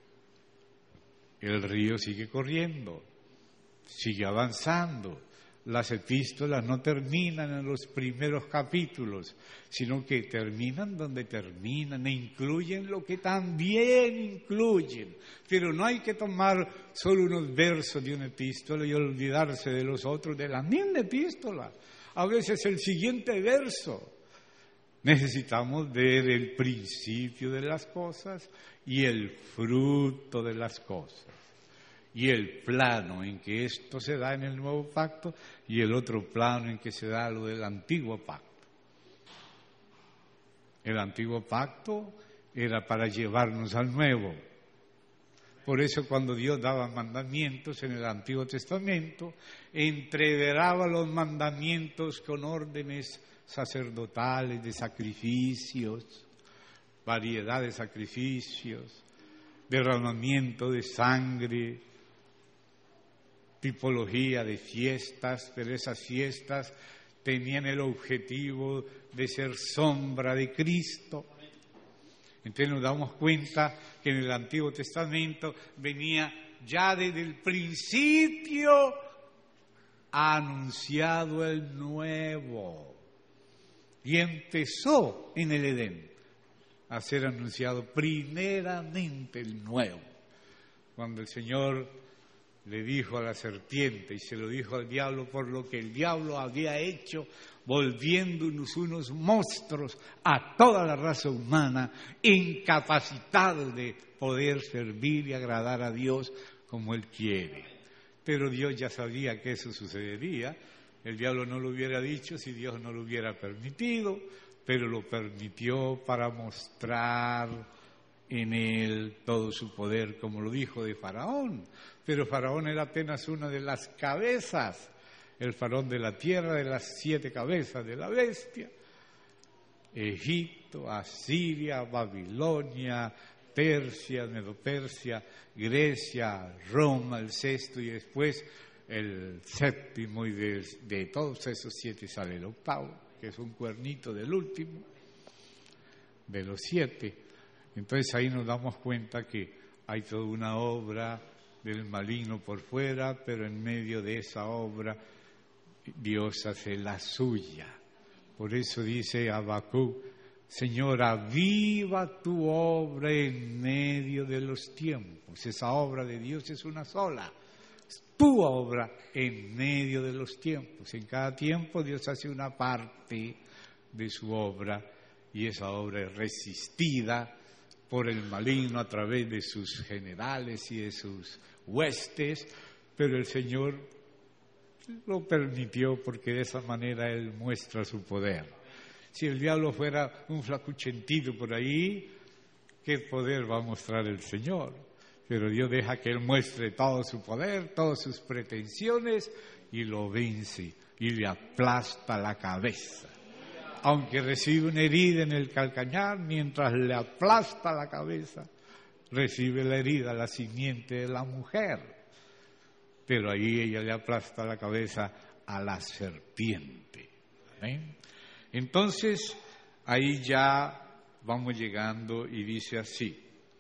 el río sigue corriendo, sigue avanzando. Las epístolas no terminan en los primeros capítulos, sino que terminan donde terminan e incluyen lo que también incluyen. Pero no hay que tomar solo unos versos de una epístola y olvidarse de los otros de la misma epístola. A veces el siguiente verso Necesitamos ver el principio de las cosas y el fruto de las cosas. Y el plano en que esto se da en el nuevo pacto y el otro plano en que se da lo del antiguo pacto. El antiguo pacto era para llevarnos al nuevo. Por eso cuando Dios daba mandamientos en el Antiguo Testamento, entreveraba los mandamientos con órdenes sacerdotales de sacrificios, variedad de sacrificios, derramamiento de sangre, tipología de fiestas, pero esas fiestas tenían el objetivo de ser sombra de Cristo. Entonces nos damos cuenta que en el Antiguo Testamento venía ya desde el principio anunciado el nuevo. Y empezó en el Edén a ser anunciado primeramente el nuevo. Cuando el Señor le dijo a la serpiente y se lo dijo al diablo por lo que el diablo había hecho, volviéndonos unos monstruos a toda la raza humana, incapacitados de poder servir y agradar a Dios como Él quiere. Pero Dios ya sabía que eso sucedería. El diablo no lo hubiera dicho si Dios no lo hubiera permitido, pero lo permitió para mostrar en él todo su poder, como lo dijo de Faraón. Pero Faraón era apenas una de las cabezas, el faraón de la tierra, de las siete cabezas de la bestia. Egipto, Asiria, Babilonia, Persia, Medopersia, Grecia, Roma, el sexto, y después el séptimo, y de, de todos esos siete sale el octavo, que es un cuernito del último, de los siete. Entonces ahí nos damos cuenta que hay toda una obra del maligno por fuera, pero en medio de esa obra Dios hace la suya. Por eso dice Habacuc: Señor, aviva tu obra en medio de los tiempos. Esa obra de Dios es una sola. Tu obra en medio de los tiempos. En cada tiempo Dios hace una parte de su obra y esa obra es resistida por el maligno a través de sus generales y de sus huestes, pero el Señor lo permitió porque de esa manera Él muestra su poder. Si el diablo fuera un flacuchentito por ahí, ¿qué poder va a mostrar el Señor? Pero Dios deja que Él muestre todo su poder, todas sus pretensiones, y lo vence y le aplasta la cabeza. Aunque recibe una herida en el calcañar, mientras le aplasta la cabeza, recibe la herida, la simiente de la mujer. Pero ahí ella le aplasta la cabeza a la serpiente. ¿Amén? Entonces, ahí ya vamos llegando y dice así: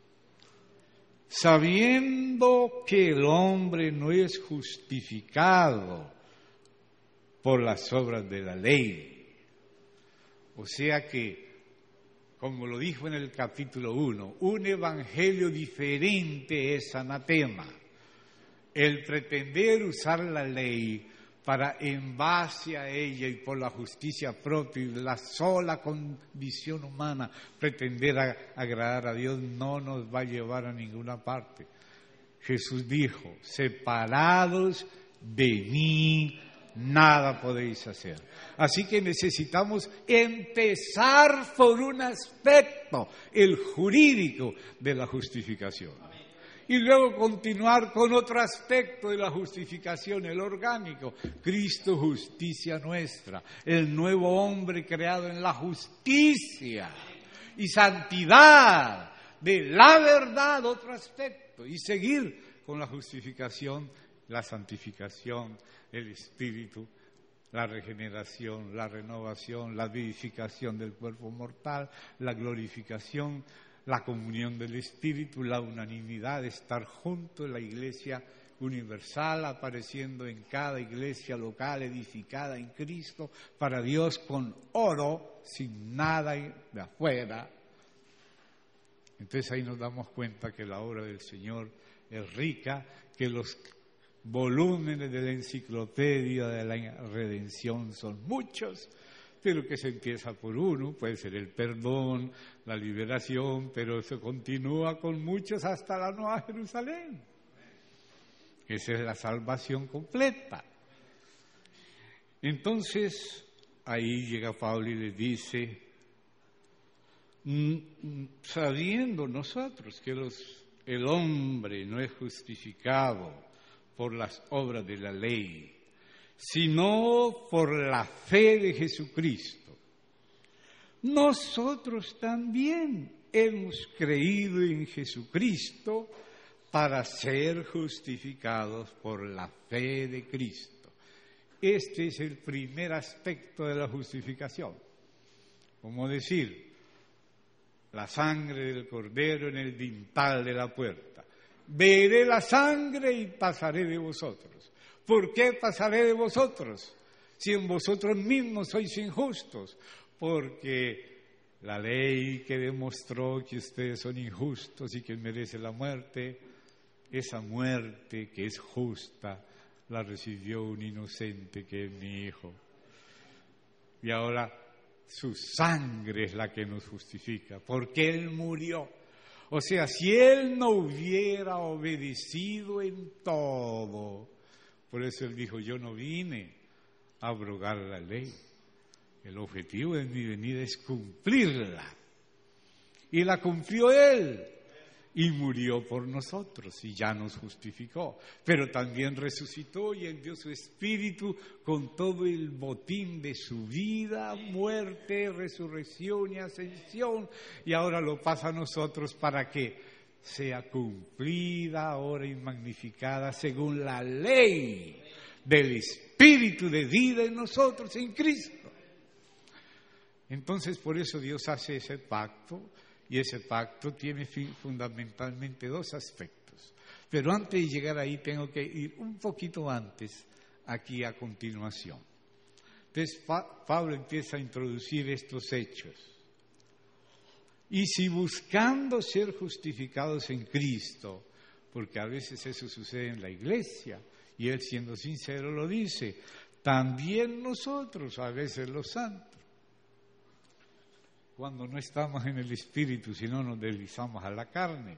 sabiendo que el hombre no es justificado por las obras de la ley. O sea que, como lo dijo en el capítulo uno, un evangelio diferente es anatema. El pretender usar la ley para, en base a ella y por la justicia propia y la sola condición humana, pretender a, agradar a Dios no nos va a llevar a ninguna parte. Jesús dijo: separados de mí, nada podéis hacer. Así que necesitamos empezar por un aspecto, el jurídico de la justificación. Y luego continuar con otro aspecto de la justificación, el orgánico. Cristo, justicia nuestra. El nuevo hombre creado en la justicia y santidad de la verdad, otro aspecto. Y seguir con la justificación, la santificación, el espíritu, la regeneración, la renovación, la vivificación del cuerpo mortal, la glorificación, la comunión del espíritu, la unanimidad, estar juntos en la iglesia universal, apareciendo en cada iglesia local edificada en Cristo para Dios con oro, sin nada de afuera. Entonces ahí nos damos cuenta que la obra del Señor es rica, que los volúmenes de la enciclopedia de la redención son muchos, pero que se empieza por uno, puede ser el perdón, la liberación, pero eso continúa con muchos hasta la Nueva Jerusalén. Esa es la salvación completa. Entonces, ahí llega Pablo y le dice, sabiendo nosotros que los, el hombre no es justificado por las obras de la ley, sino por la fe de Jesucristo, nosotros también hemos creído en Jesucristo para ser justificados por la fe de Cristo. Este es el primer aspecto de la justificación. Como decir, la sangre del Cordero en el dintel de la puerta. Veré la sangre y pasaré de vosotros. ¿Por qué pasaré de vosotros? Si en vosotros mismos sois injustos. Porque la ley que demostró que ustedes son injustos y que merecen la muerte, esa muerte que es justa, la recibió un inocente que es mi hijo. Y ahora su sangre es la que nos justifica, porque Él murió. O sea, si Él no hubiera obedecido en todo, por eso Él dijo, yo no vine a abrogar la ley. El objetivo de mi venida es cumplirla. Y la cumplió Él. Y murió por nosotros y ya nos justificó. Pero también resucitó y envió su Espíritu con todo el botín de su vida, muerte, resurrección y ascensión. Y ahora lo pasa a nosotros para que sea cumplida ahora y magnificada según la ley del Espíritu de vida en nosotros, en Cristo. Entonces, por eso Dios hace ese pacto. Y ese pacto tiene fundamentalmente dos aspectos. Pero antes de llegar ahí tengo que ir un poquito antes, aquí a continuación. Entonces pa- Pablo empieza a introducir estos hechos. Y si buscando ser justificados en Cristo, porque a veces eso sucede en la iglesia, y él siendo sincero lo dice, también nosotros, a veces los santos, cuando no estamos en el Espíritu, sino nos deslizamos a la carne.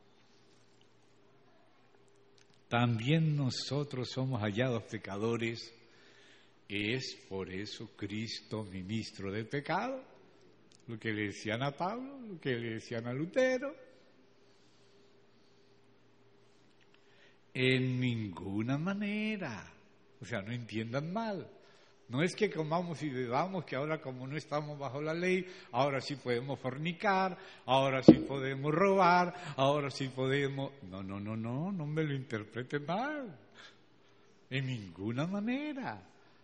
También nosotros somos hallados pecadores. ¿Es por eso Cristo ministro del pecado? Lo que le decían a Pablo, lo que le decían a Lutero. En ninguna manera. O sea, no entiendan mal. No es que comamos y bebamos, que ahora como no estamos bajo la ley, ahora sí podemos fornicar, ahora sí podemos robar, ahora sí podemos... No, no, no, no, no me lo interpreten mal. En ninguna manera.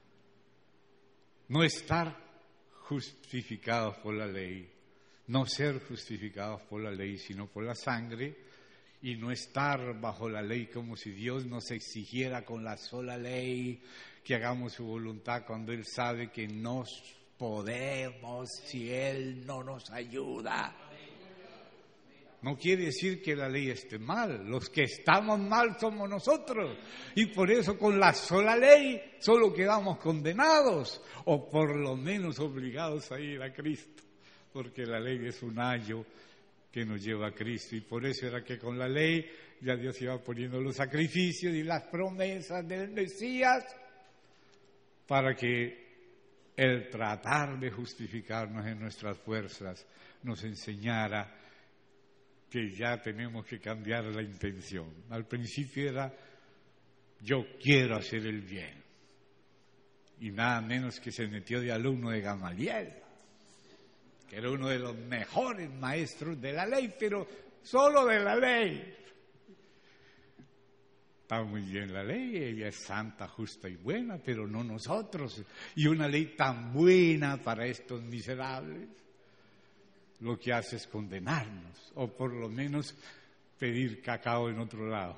No estar justificados por la ley, no ser justificados por la ley, sino por la sangre, y no estar bajo la ley como si Dios nos exigiera con la sola ley que hagamos su voluntad cuando Él sabe que no podemos si Él no nos ayuda. No quiere decir que la ley esté mal, los que estamos mal somos nosotros y por eso con la sola ley solo quedamos condenados o por lo menos obligados a ir a Cristo, porque la ley es un ayo que nos lleva a Cristo y por eso era que con la ley ya Dios iba poniendo los sacrificios y las promesas del Mesías para que el tratar de justificarnos en nuestras fuerzas nos enseñara que ya tenemos que cambiar la intención. Al principio era, yo quiero hacer el bien. Y nada menos que se metió de alumno de Gamaliel, que era uno de los mejores maestros de la ley, pero solo de la ley. Está muy bien la ley, ella es santa, justa y buena, pero no nosotros. Y una ley tan buena para estos miserables, lo que hace es condenarnos, o por lo menos pedir cacao en otro lado.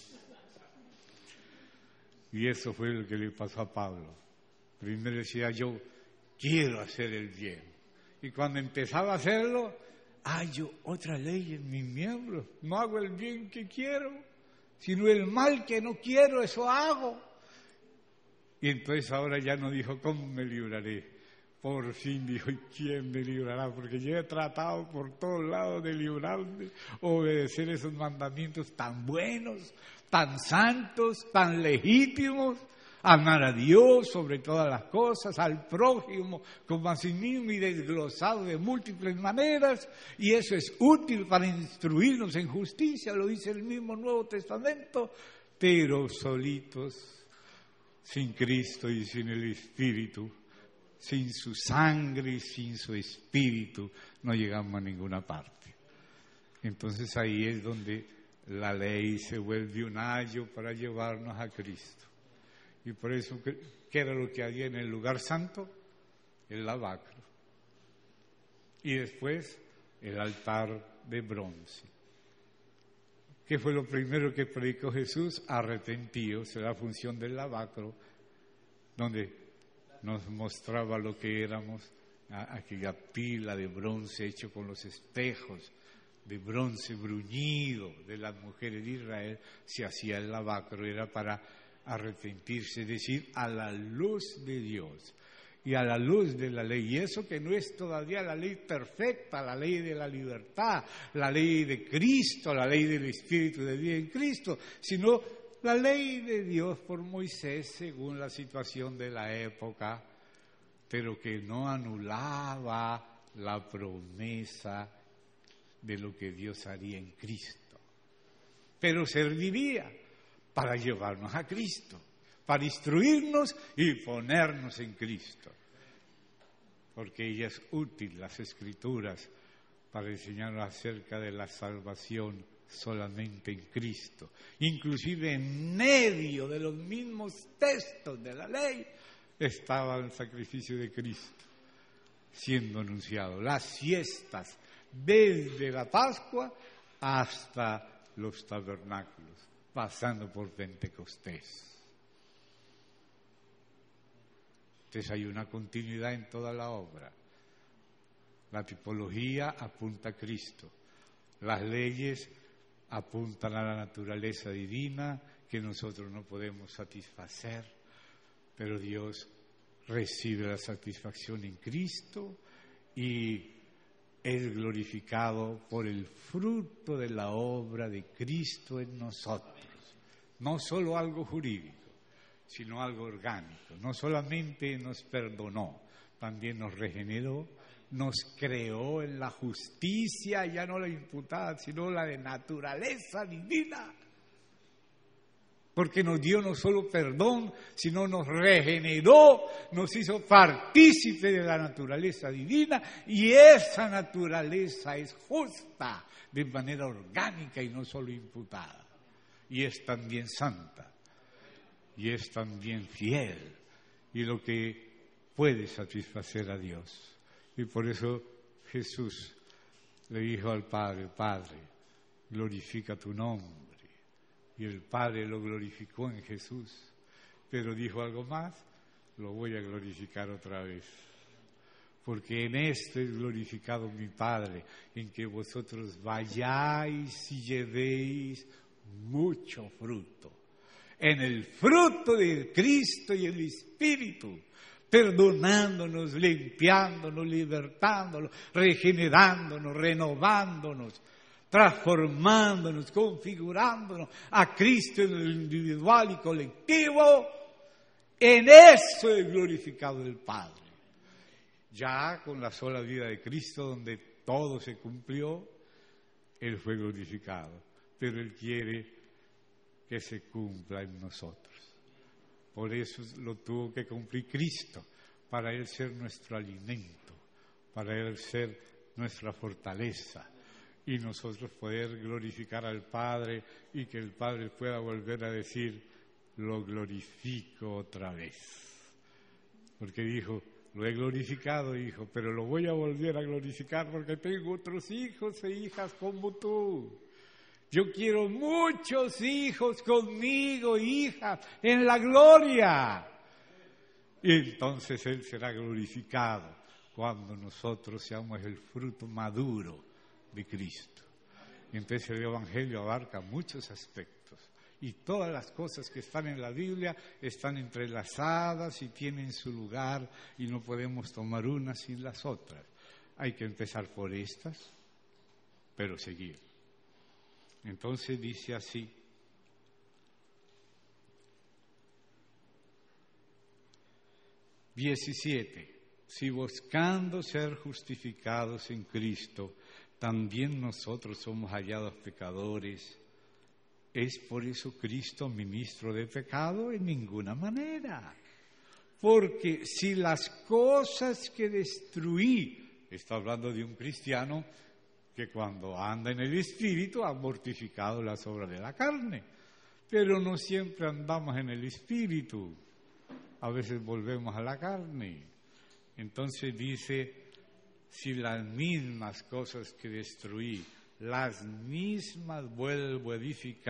Y eso fue lo que le pasó a Pablo. Primero decía, yo quiero hacer el bien. Y cuando empezaba a hacerlo, hallo otra ley en mis miembros. No hago el bien que quiero, sino el mal que no quiero, eso hago. Y entonces ahora ya no dijo, ¿cómo me libraré? Por fin dijo, ¿y quién me librará? Porque yo he tratado por todos lados de librarme, obedecer esos mandamientos tan buenos, tan santos, tan legítimos, amar a Dios sobre todas las cosas, al prójimo como a sí mismo y desglosado de múltiples maneras, y eso es útil para instruirnos en justicia, lo dice el mismo Nuevo Testamento, pero solitos, sin Cristo y sin el Espíritu, sin su sangre y sin su espíritu, no llegamos a ninguna parte. Entonces ahí es donde la ley se vuelve un ayo para llevarnos a Cristo. Y por eso, ¿qué era lo que había en el lugar santo? El lavacro. Y después el altar de bronce. ¿Qué fue lo primero que predicó Jesús? Arrepentíos, era la función del lavacro, donde nos mostraba lo que éramos, aquella pila de bronce hecho con los espejos, de bronce bruñido de las mujeres de Israel, se hacía el lavacro, era para arrepentirse, es decir, a la luz de Dios y a la luz de la ley. Y eso que no es todavía la ley perfecta, la ley de la libertad, la ley de Cristo, la ley del Espíritu de vida en Cristo, sino la ley de Dios por Moisés según la situación de la época, pero que no anulaba la promesa de lo que Dios haría en Cristo. Pero serviría para llevarnos a Cristo, para instruirnos y ponernos en Cristo. Porque ella es útil, las Escrituras, para enseñarnos acerca de la salvación solamente en Cristo. Inclusive en medio de los mismos textos de la ley estaba el sacrificio de Cristo siendo anunciado. Las fiestas, desde la Pascua hasta los tabernáculos, pasando por Pentecostés. Entonces hay una continuidad en toda la obra. La tipología apunta a Cristo. Las leyes apuntan a la naturaleza divina que nosotros no podemos satisfacer, pero Dios recibe la satisfacción en Cristo y es glorificado por el fruto de la obra de Cristo en nosotros. No solo algo jurídico, sino algo orgánico. No solamente nos perdonó, también nos regeneró, nos creó en la justicia, ya no la imputada, sino la de naturaleza divina. Porque nos dio no solo perdón, sino nos regeneró, nos hizo partícipe de la naturaleza divina, y esa naturaleza es justa de manera orgánica y no solo imputada. Y es también santa, y es también fiel, y lo que puede satisfacer a Dios. Y por eso Jesús le dijo al Padre, Padre, glorifica tu nombre. Y el Padre lo glorificó en Jesús. Pero dijo algo más, lo voy a glorificar otra vez. Porque en esto es glorificado mi Padre, en que vosotros vayáis y llevéis mucho fruto. En el fruto de Cristo y el Espíritu, perdonándonos, limpiándonos, libertándonos, regenerándonos, renovándonos, transformándonos, configurándonos a Cristo en el individual y colectivo. En eso es glorificado el Padre. Ya con la sola vida de Cristo, donde todo se cumplió, Él fue glorificado. Pero Él quiere que se cumpla en nosotros. Por eso lo tuvo que cumplir Cristo, para Él ser nuestro alimento, para Él ser nuestra fortaleza, y nosotros poder glorificar al Padre y que el Padre pueda volver a decir, lo glorifico otra vez. Porque dijo, lo he glorificado, hijo, pero lo voy a volver a glorificar porque tengo otros hijos e hijas como tú. Yo quiero muchos hijos conmigo, hijas, en la gloria. Y entonces Él será glorificado cuando nosotros seamos el fruto maduro de Cristo. Y entonces el Evangelio abarca muchos aspectos Y todas las cosas que están en la Biblia están entrelazadas y tienen su lugar y no podemos tomar unas sin las otras. Hay que empezar por estas, pero seguir. Entonces dice así. diecisiete. Si buscando ser justificados en Cristo, también nosotros somos hallados pecadores, ¿es por eso Cristo ministro de pecado? En ninguna manera. Porque si las cosas que destruí, está hablando de un cristiano que cuando anda en el Espíritu ha mortificado las obras de la carne, pero no siempre andamos en el Espíritu, a veces volvemos a la carne. Entonces dice, si las mismas cosas que destruí, las mismas vuelvo a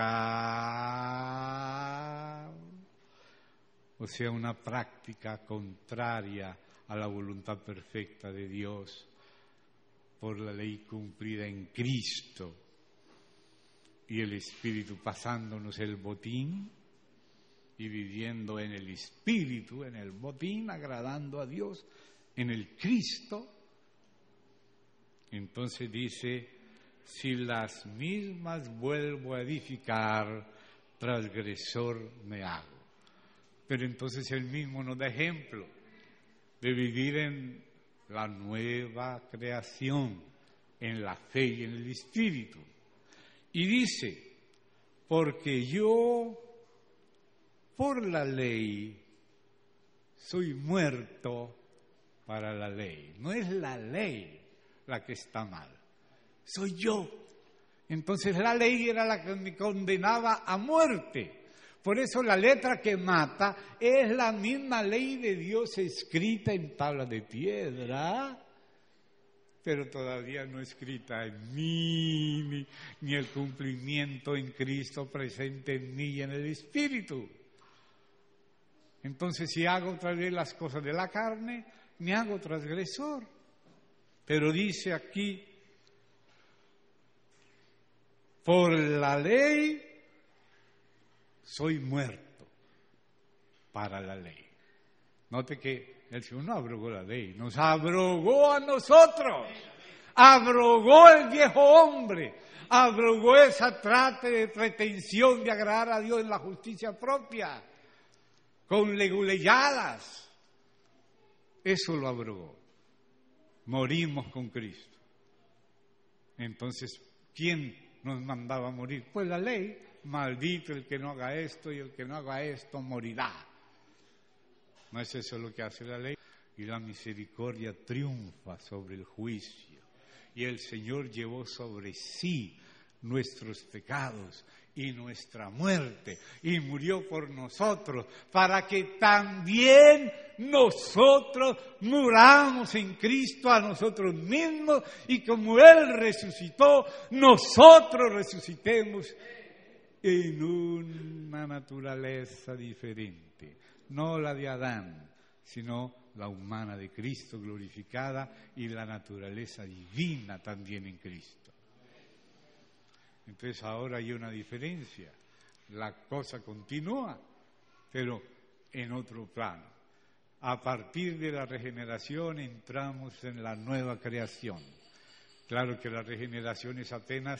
edificar, o sea, una práctica contraria a la voluntad perfecta de Dios por la ley cumplida en Cristo y el Espíritu pasándonos el botín y viviendo en el Espíritu, en el botín, agradando a Dios, en el Cristo. Entonces dice, si las mismas vuelvo a edificar, transgresor me hago. Pero entonces él mismo nos da ejemplo de vivir en la nueva creación, en la fe y en el Espíritu. Y dice, porque yo por la ley soy muerto para la ley. No es la ley la que está mal, soy yo. Entonces la ley era la que me condenaba a muerte. Por eso la letra que mata es la misma ley de Dios escrita en tabla de piedra, pero todavía no escrita en mí, ni, ni el cumplimiento en Cristo presente en mí y en el Espíritu. Entonces, si hago otra vez las cosas de la carne, me hago transgresor. Pero dice aquí, por la ley soy muerto para la ley. Note que el Señor no abrogó la ley, nos abrogó a nosotros, abrogó el viejo hombre, abrogó esa trate de pretensión de agradar a Dios en la justicia propia, con leguleyadas. Eso lo abrogó. Morimos con Cristo. Entonces, ¿quién nos mandaba a morir? Pues la ley. Maldito el que no haga esto y el que no haga esto morirá. ¿No es eso lo que hace la ley? Y la misericordia triunfa sobre el juicio. Y el Señor llevó sobre sí nuestros pecados y nuestra muerte, y murió por nosotros, para que también nosotros muramos en Cristo a nosotros mismos, y como Él resucitó, nosotros resucitemos en una naturaleza diferente, no la de Adán, sino la humana de Cristo glorificada y la naturaleza divina también en Cristo. Entonces ahora hay una diferencia, la cosa continúa, pero en otro plano. A partir de la regeneración entramos en la nueva creación. Claro que la regeneración es apenas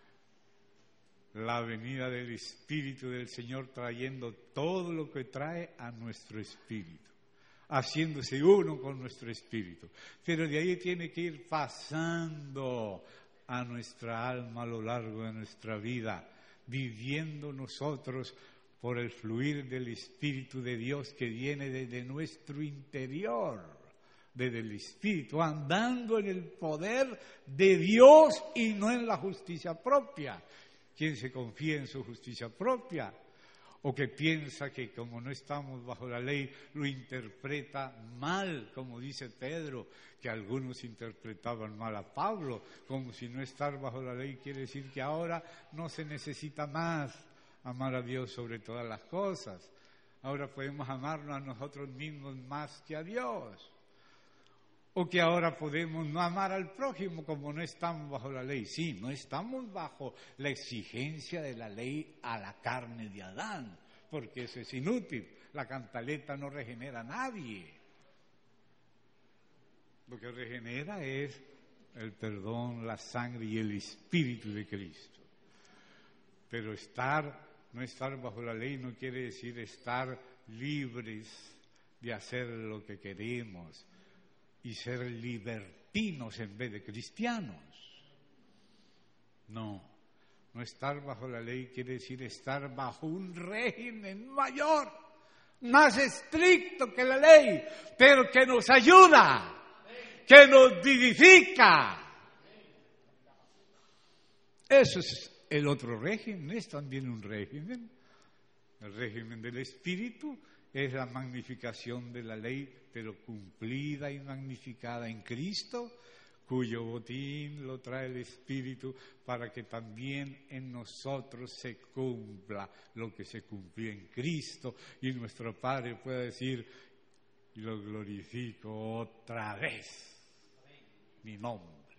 la venida del Espíritu del Señor trayendo todo lo que trae a nuestro espíritu, haciéndose uno con nuestro espíritu. Pero de ahí tiene que ir pasando a nuestra alma a lo largo de nuestra vida, viviendo nosotros por el fluir del Espíritu de Dios que viene desde nuestro interior, desde el Espíritu, andando en el poder de Dios y no en la justicia propia. Quien se confía en su justicia propia o que piensa que como no estamos bajo la ley lo interpreta mal, como dice Pedro, que algunos interpretaban mal a Pablo, como si no estar bajo la ley quiere decir que ahora no se necesita más amar a Dios sobre todas las cosas. Ahora podemos amarnos a nosotros mismos más que a Dios. O que ahora podemos no amar al prójimo como no estamos bajo la ley. Sí, no estamos bajo la exigencia de la ley a la carne de Adán, porque eso es inútil. La cantaleta no regenera a nadie. Lo que regenera es el perdón, la sangre y el Espíritu de Cristo. Pero estar, no estar bajo la ley no quiere decir estar libres de hacer lo que queremos y ser libertinos en vez de cristianos. No, no estar bajo la ley quiere decir estar bajo un régimen mayor, más estricto que la ley, pero que nos ayuda, que nos vivifica. Eso es el otro régimen, es también un régimen. El régimen del Espíritu es la magnificación de la ley, pero cumplida y magnificada en Cristo, cuyo botín lo trae el Espíritu para que también en nosotros se cumpla lo que se cumplió en Cristo y nuestro Padre pueda decir, y lo glorifico otra vez, mi nombre.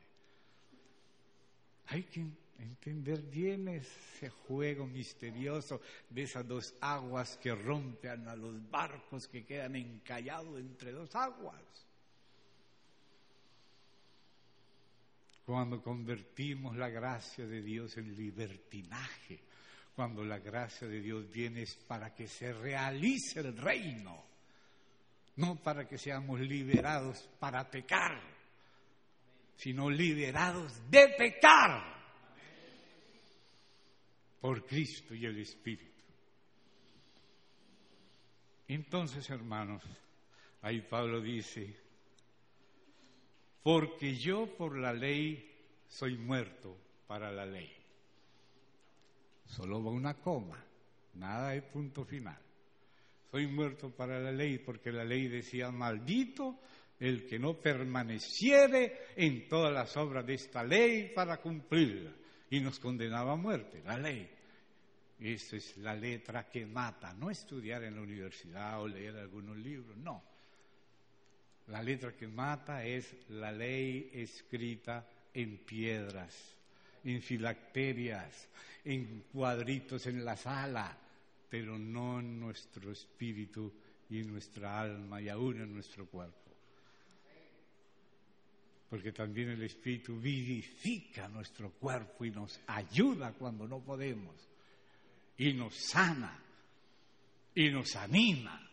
Hay que entender bien ese juego misterioso de esas dos aguas que rompen a los barcos que quedan encallados entre dos aguas. Cuando convertimos la gracia de Dios en libertinaje, cuando la gracia de Dios viene es para que se realice el reino, no para que seamos liberados para pecar, sino liberados de pecar. Por Cristo y el Espíritu. Entonces, hermanos, ahí Pablo dice, porque yo por la ley soy muerto para la ley. Solo va una coma, nada de punto final. Soy muerto para la ley porque la ley decía, maldito el que no permaneciere en todas las obras de esta ley para cumplirla. Y nos condenaba a muerte, la ley. Esa es la letra que mata, no estudiar en la universidad o leer algunos libros, no. La letra que mata es la ley escrita en piedras, en filacterias, en cuadritos en la sala, pero no en nuestro espíritu y en nuestra alma y aún en nuestro cuerpo. Porque también el Espíritu vivifica nuestro cuerpo y nos ayuda cuando no podemos, y nos sana, y nos anima,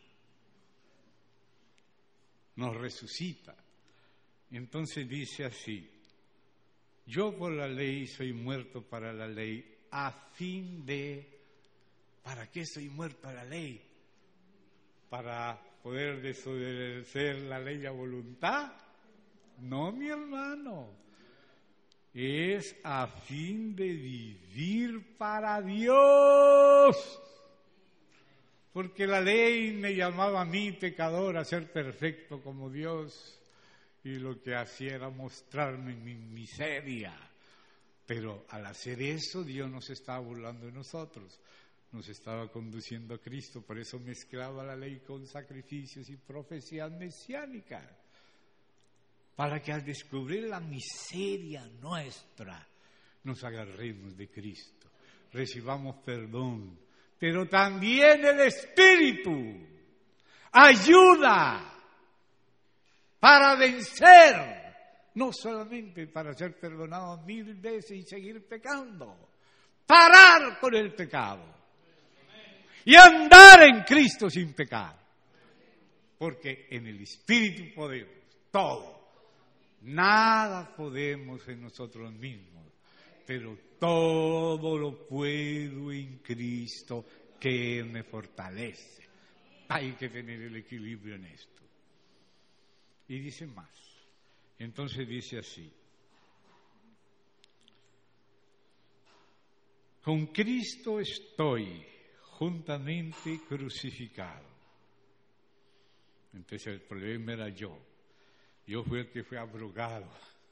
nos resucita. Entonces dice así, yo por la ley soy muerto para la ley, a fin de, ¿para qué soy muerto a la ley? ¿Para poder desobedecer la ley a voluntad? No, mi hermano, es a fin de vivir para Dios. Porque la ley me llamaba a mí, pecador, a ser perfecto como Dios, y lo que hacía era mostrarme mi miseria. Pero al hacer eso, Dios no se estaba burlando de nosotros, nos estaba conduciendo a Cristo. Por eso mezclaba la ley con sacrificios y profecías mesiánicas, para que al descubrir la miseria nuestra, nos agarremos de Cristo, recibamos perdón, pero también el Espíritu ayuda para vencer, no solamente para ser perdonado mil veces y seguir pecando, parar con el pecado y andar en Cristo sin pecar, porque en el Espíritu podemos todo. Nada podemos en nosotros mismos, pero todo lo puedo en Cristo que me fortalece. Hay que tener el equilibrio en esto. Y dice más. Entonces dice así. Con Cristo estoy juntamente crucificado. Entonces el problema era yo. Yo fui el que fue abrogado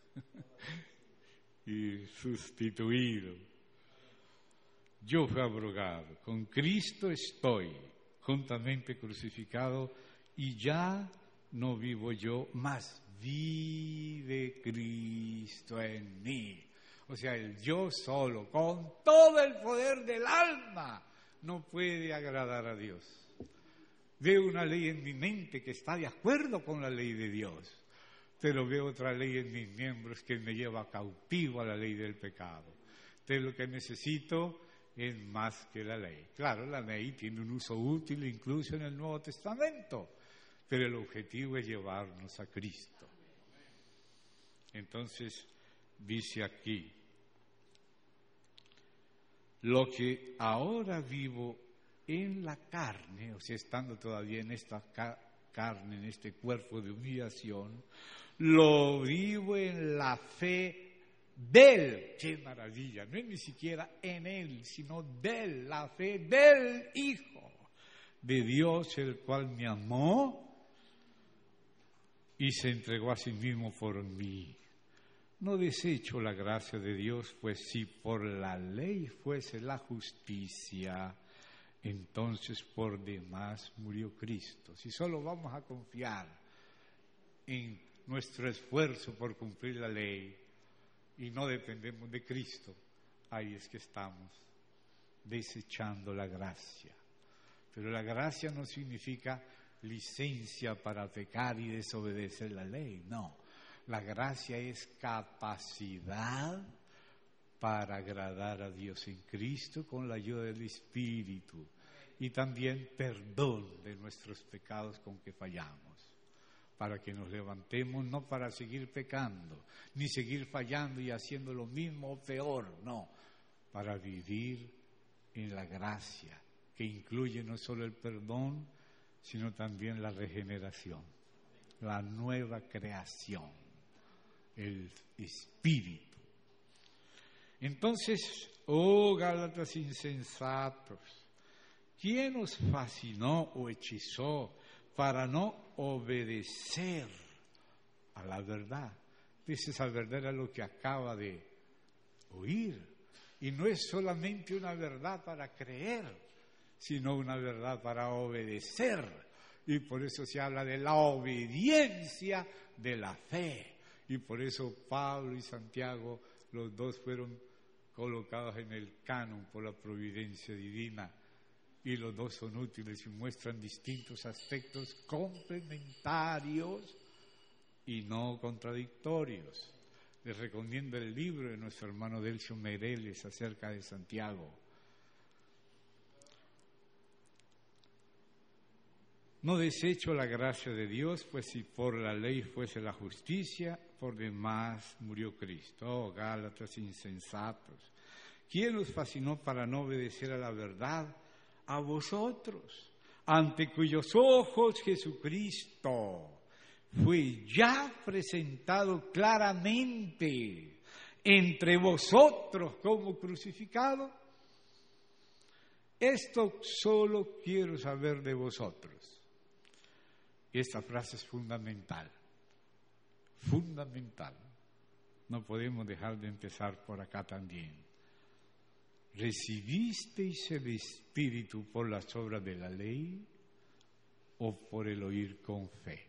y sustituido. Yo fui abrogado. Con Cristo estoy juntamente crucificado y ya no vivo yo, mas vive Cristo en mí. O sea, el yo solo, con todo el poder del alma, no puede agradar a Dios. Veo una ley en mi mente que está de acuerdo con la ley de Dios, pero veo otra ley en mis miembros que me lleva cautivo a la ley del pecado. Entonces lo que necesito es más que la ley. Claro, la ley tiene un uso útil incluso en el Nuevo Testamento, pero el objetivo es llevarnos a Cristo. Entonces, dice aquí, lo que ahora vivo en la carne, o sea, estando todavía en esta ca- carne, en este cuerpo de humillación, lo vivo en la fe del, qué maravilla, no es ni siquiera en él, sino de la fe del Hijo de Dios, el cual me amó y se entregó a sí mismo por mí. No desecho la gracia de Dios, pues si por la ley fuese la justicia, entonces por demás murió Cristo. Si solo vamos a confiar en nuestro esfuerzo por cumplir la ley y no dependemos de Cristo, ahí es que estamos desechando la gracia. Pero la gracia no significa licencia para pecar y desobedecer la ley, no. La gracia es capacidad para agradar a Dios en Cristo con la ayuda del Espíritu y también perdón de nuestros pecados con que fallamos, para que nos levantemos no para seguir pecando, ni seguir fallando y haciendo lo mismo o peor, no, para vivir en la gracia que incluye no solo el perdón, sino también la regeneración, la nueva creación, el Espíritu. Entonces, oh Gálatas insensatos, ¿quién os fascinó o hechizó para no obedecer a la verdad? Dice, esa verdad era lo que acaba de oír. Y no es solamente una verdad para creer, sino una verdad para obedecer. Y por eso se habla de la obediencia de la fe. Y por eso Pablo y Santiago, los dos fueron colocados en el canon por la providencia divina. Y los dos son útiles y muestran distintos aspectos complementarios y no contradictorios. Les recomiendo el libro de nuestro hermano Delcio Meireles acerca de Santiago. No desecho la gracia de Dios, pues si por la ley fuese la justicia, por demás murió Cristo. Oh, Gálatas insensatos, ¿quién os fascinó para no obedecer a la verdad? A vosotros, ante cuyos ojos Jesucristo fue ya presentado claramente entre vosotros como crucificado. Esto solo quiero saber de vosotros. Esta frase es fundamental, fundamental. No podemos dejar de empezar por acá también. ¿Recibisteis el Espíritu por las obras de la ley o por el oír con fe?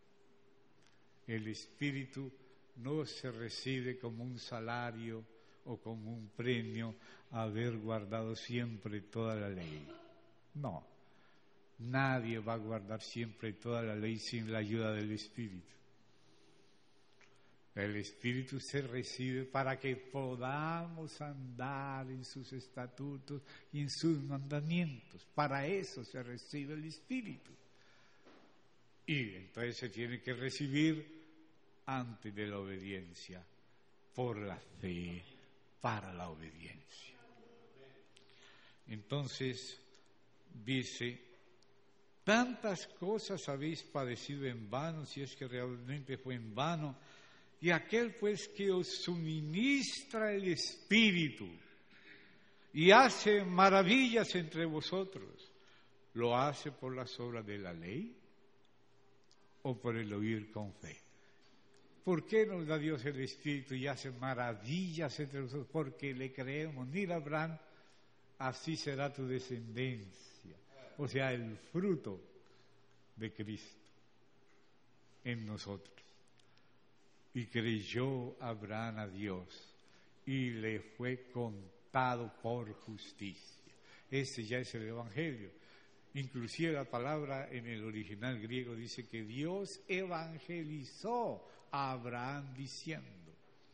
El Espíritu no se recibe como un salario o como un premio a haber guardado siempre toda la ley. No. Nadie va a guardar siempre toda la ley sin la ayuda del Espíritu. El Espíritu se recibe para que podamos andar en sus estatutos y en sus mandamientos. Para eso se recibe el Espíritu. Y entonces se tiene que recibir antes de la obediencia, por la fe, para la obediencia. Entonces, dice, tantas cosas habéis padecido en vano, si es que realmente fue en vano, y aquel pues que os suministra el Espíritu y hace maravillas entre vosotros, ¿lo hace por las obras de la ley o por el oír con fe? ¿Por qué nos da Dios el Espíritu y hace maravillas entre nosotros? Porque le creemos. Mira, Abraham, así será tu descendencia. O sea, el fruto de Cristo en nosotros. Y creyó Abraham a Dios y le fue contado por justicia. Ese ya es el Evangelio. Inclusive la palabra en el original griego dice que Dios evangelizó a Abraham diciendo.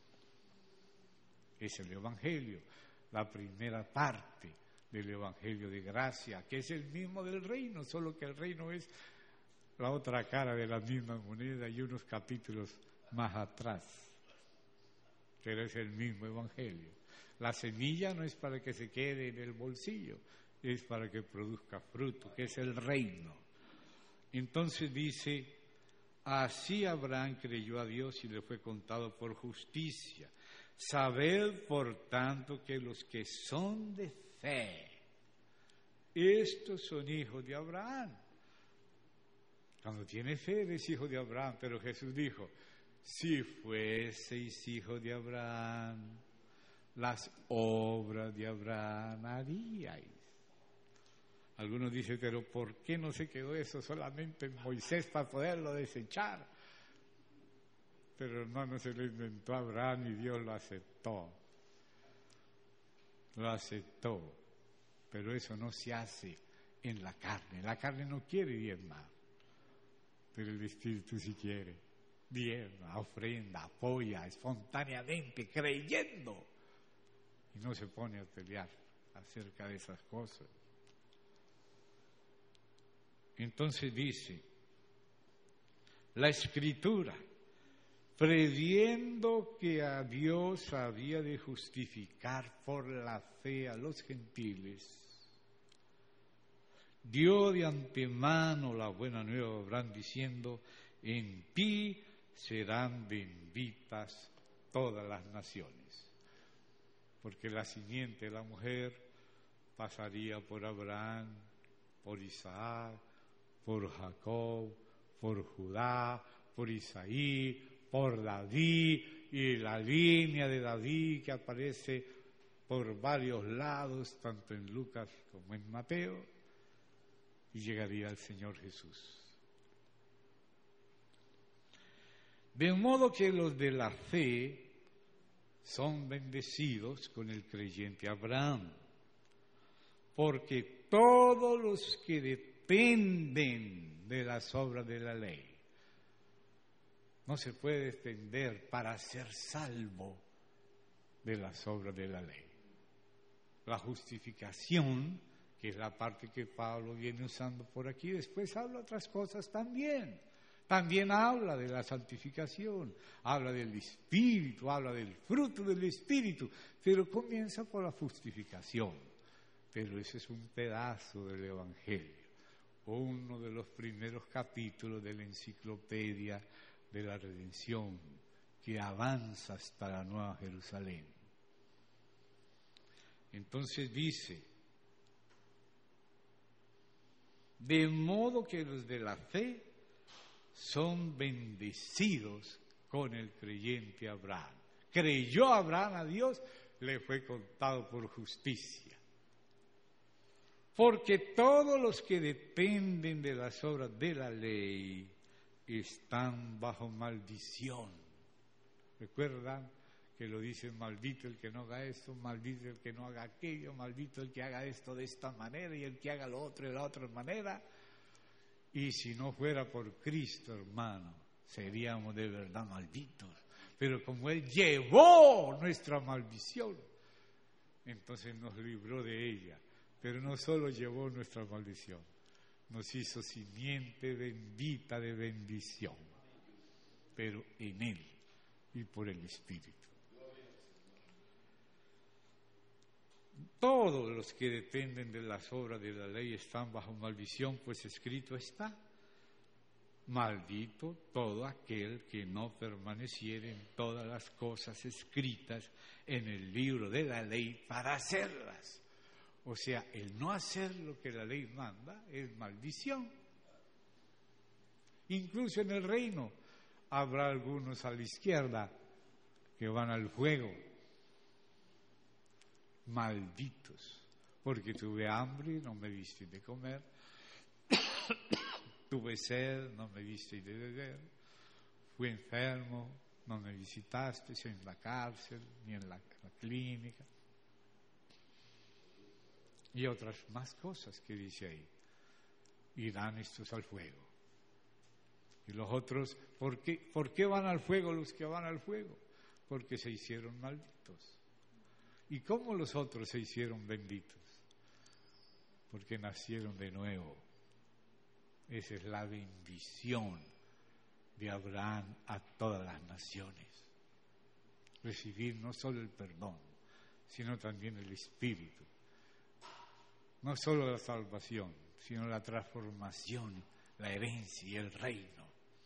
Es el Evangelio, la primera parte del Evangelio de gracia, que es el mismo del reino, solo que el reino es la otra cara de la misma moneda y unos capítulos más atrás. Pero es el mismo Evangelio. La semilla no es para que se quede en el bolsillo, es para que produzca fruto, que es el reino. Entonces dice, así Abraham creyó a Dios y le fue contado por justicia. Sabed, por tanto, que los que son de fe, estos son hijos de Abraham. Cuando tienes fe eres hijo de Abraham, pero Jesús dijo, si fueseis hijos de Abraham, las obras de Abraham haríais. Algunos dicen, pero ¿por qué no se quedó eso solamente en Moisés para poderlo desechar? Pero hermano, se lo inventó Abraham y Dios lo aceptó. Lo aceptó. Pero eso no se hace en la carne. La carne no quiere diezmar, pero el Espíritu sí quiere. Diezma, ofrenda, apoya espontáneamente, creyendo. Y no se pone a pelear acerca de esas cosas. Entonces dice, la Escritura, previendo que a Dios había de justificar por la fe a los gentiles, dio de antemano la buena nueva a Abraham diciendo, en ti serán benditas todas las naciones. Porque la simiente de la mujer pasaría por Abraham, por Isaac, por Jacob, por Judá, por Isaí, por David, y la línea de David que aparece por varios lados, tanto en Lucas como en Mateo, y llegaría al Señor Jesús. De modo que los de la fe son bendecidos con el creyente Abraham, porque todos los que dependen de las obras de la ley, no se puede depender para ser salvo de las obras de la ley. La justificación, que es la parte que Pablo viene usando por aquí, después habla otras cosas también. También habla de la santificación, habla del Espíritu, habla del fruto del Espíritu, pero comienza por la justificación. Pero ese es un pedazo del Evangelio, uno de los primeros capítulos de la enciclopedia de la redención, que avanza hasta la Nueva Jerusalén. Entonces dice, de modo que los de la fe son bendecidos con el creyente Abraham. Creyó Abraham a Dios, le fue contado por justicia. Porque todos los que dependen de las obras de la ley están bajo maldición. ¿Recuerdan que lo dice maldito el que no haga esto, maldito el que no haga aquello, maldito el que haga esto de esta manera y el que haga lo otro de la otra manera? Y si no fuera por Cristo, hermano, seríamos de verdad malditos. Pero como Él llevó nuestra maldición, entonces nos libró de ella. Pero no solo llevó nuestra maldición, nos hizo simiente bendita de bendición, pero en Él y por el Espíritu. Todos los que dependen de las obras de la ley están bajo maldición, pues escrito está, maldito todo aquel que no permaneciere en todas las cosas escritas en el libro de la ley para hacerlas. O sea, el no hacer lo que la ley manda es maldición. Incluso en el reino habrá algunos a la izquierda que van al fuego. Malditos, porque tuve hambre, no me diste de comer, tuve sed, no me diste de beber, fui enfermo, no me visitaste en la cárcel ni en la, la clínica. Y otras más cosas que dice ahí. Irán estos al fuego. Y los otros, ¿por qué, ¿por qué van al fuego los que van al fuego? Porque se hicieron malditos. ¿Y cómo los otros se hicieron benditos? Porque nacieron de nuevo. Esa es la bendición de Abraham a todas las naciones. Recibir no solo el perdón, sino también el Espíritu. No solo la salvación, sino la transformación, la herencia y el reino.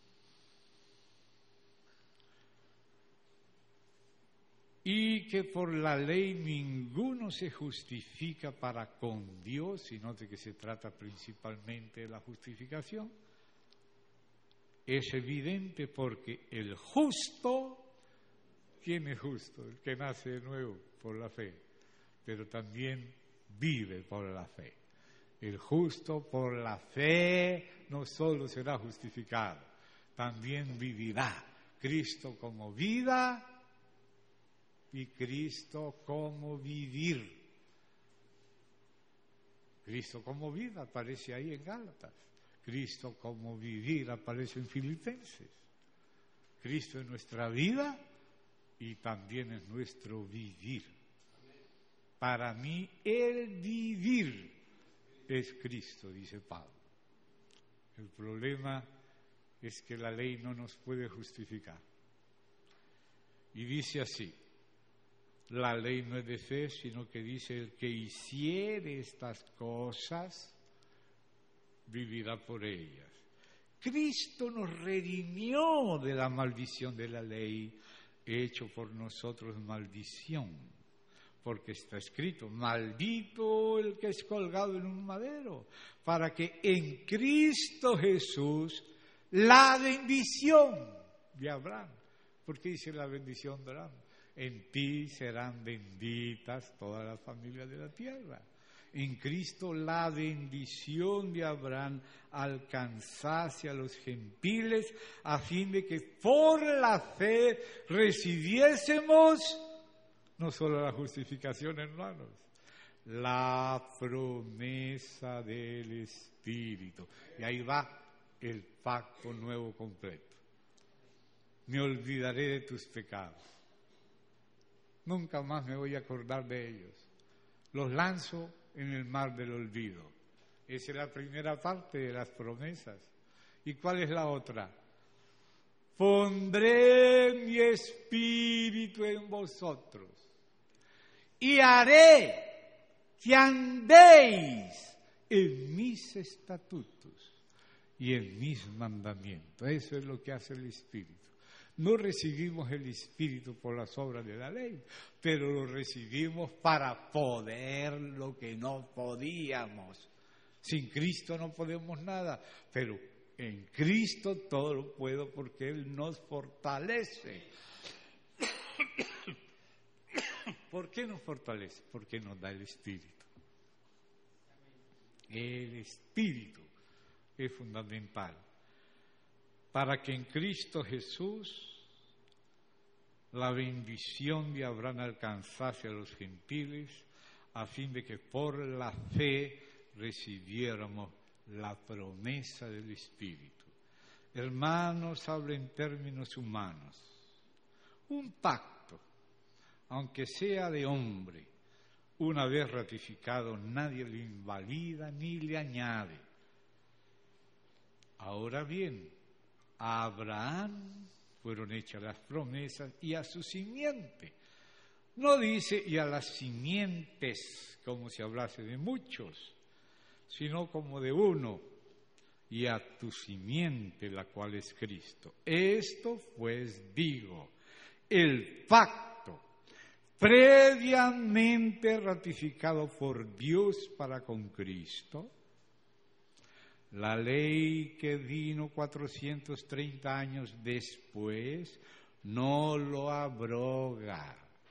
Y que por la ley ninguno se justifica para con Dios, y note que se trata principalmente de la justificación. Es evidente porque el justo, ¿quién es justo? El que nace de nuevo por la fe, pero también vive por la fe. El justo por la fe no solo será justificado, también vivirá. Cristo como vida y Cristo como vivir. Cristo como vida aparece ahí en Gálatas. Cristo como vivir aparece en Filipenses. Cristo es nuestra vida y también es nuestro vivir. Para mí el vivir es Cristo, dice Pablo. El problema es que la ley no nos puede justificar. Y dice así, la ley no es de fe, sino que dice el que hiciere estas cosas, vivirá por ellas. Cristo nos redimió de la maldición de la ley, hecho por nosotros maldición, porque está escrito, maldito el que es colgado en un madero, para que en Cristo Jesús la bendición de Abraham. ¿Por qué dice la bendición de Abraham? En ti serán benditas todas las familias de la tierra. En Cristo la bendición de Abraham alcanzase a los gentiles a fin de que por la fe recibiésemos no solo la justificación, hermanos, la promesa del Espíritu. Y ahí va el pacto nuevo completo. Me olvidaré de tus pecados. Nunca más me voy a acordar de ellos. Los lanzo en el mar del olvido. Esa es la primera parte de las promesas. ¿Y cuál es la otra? Pondré mi espíritu en vosotros y haré que andéis en mis estatutos y en mis mandamientos. Eso es lo que hace el Espíritu. No recibimos el Espíritu por las obras de la ley, pero lo recibimos para poder lo que no podíamos. Sin Cristo no podemos nada, pero en Cristo todo lo puedo porque Él nos fortalece. ¿Por qué nos fortalece? Porque nos da el Espíritu. El Espíritu es fundamental para que en Cristo Jesús la bendición de Abraham alcanzase a los gentiles, a fin de que por la fe recibiéramos la promesa del Espíritu. Hermanos, hablo en términos humanos. Un pacto, aunque sea de hombre, una vez ratificado, nadie lo invalida ni le añade. Ahora bien, a Abraham fueron hechas las promesas y a su simiente. No dice y a las simientes como si hablase de muchos, sino como de uno, y a tu simiente, la cual es Cristo. Esto pues digo, el pacto previamente ratificado por Dios para con Cristo, la ley que vino cuatrocientos treinta años después no lo abroga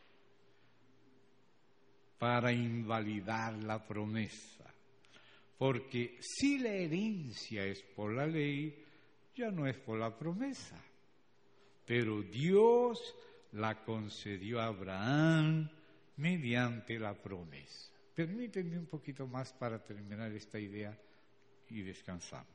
para invalidar la promesa. Porque si la herencia es por la ley, ya no es por la promesa. pero Dios la concedió a Abraham mediante la promesa. Permítanme un poquito más para terminar esta idea y descansamos.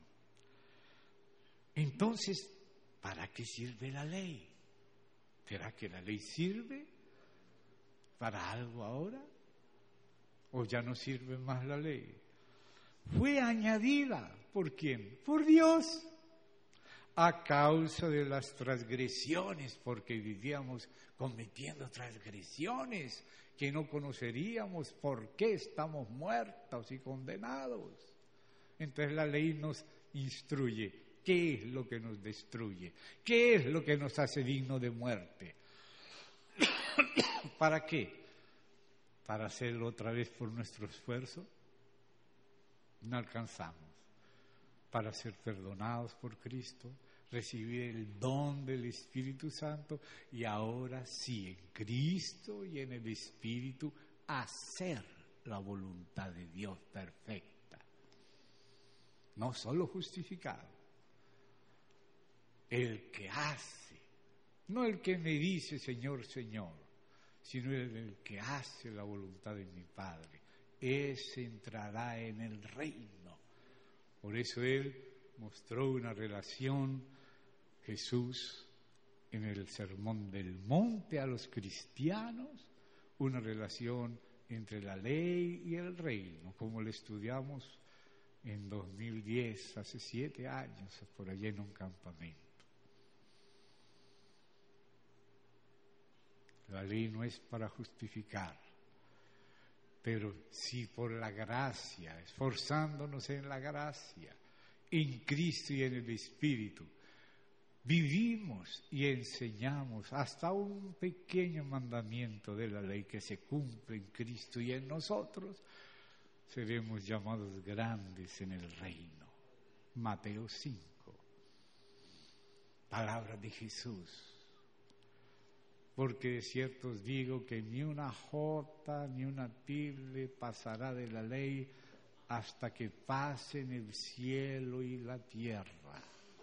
Entonces, ¿para qué sirve la ley? ¿Será que la ley sirve para algo ahora? ¿O ya no sirve más la ley? Fue añadida, ¿por quién? Por Dios, a causa de las transgresiones, porque vivíamos cometiendo transgresiones que no conoceríamos por qué estamos muertos y condenados. Entonces la ley nos instruye. ¿Qué es lo que nos destruye? ¿Qué es lo que nos hace digno de muerte? ¿Para qué? ¿Para hacerlo otra vez por nuestro esfuerzo? No alcanzamos. Para ser perdonados por Cristo, recibir el don del Espíritu Santo y ahora sí, en Cristo y en el Espíritu, hacer la voluntad de Dios perfecta. No solo justificado. El que hace, no el que me dice Señor, Señor, sino el, el que hace la voluntad de mi Padre, ese entrará en el reino. Por eso Él mostró una relación, Jesús, en el Sermón del Monte a los cristianos, una relación entre la ley y el reino, como lo estudiamos en dos mil diez, hace siete años, por allá en un campamento. La ley no es para justificar, pero sí por la gracia, esforzándonos en la gracia, en Cristo y en el Espíritu. Vivimos y enseñamos hasta un pequeño mandamiento de la ley que se cumple en Cristo y en nosotros, seremos llamados grandes en el reino. Mateo cinco, palabra de Jesús. Porque de cierto os digo que ni una jota ni una tilde pasará de la ley hasta que pasen el cielo y la tierra.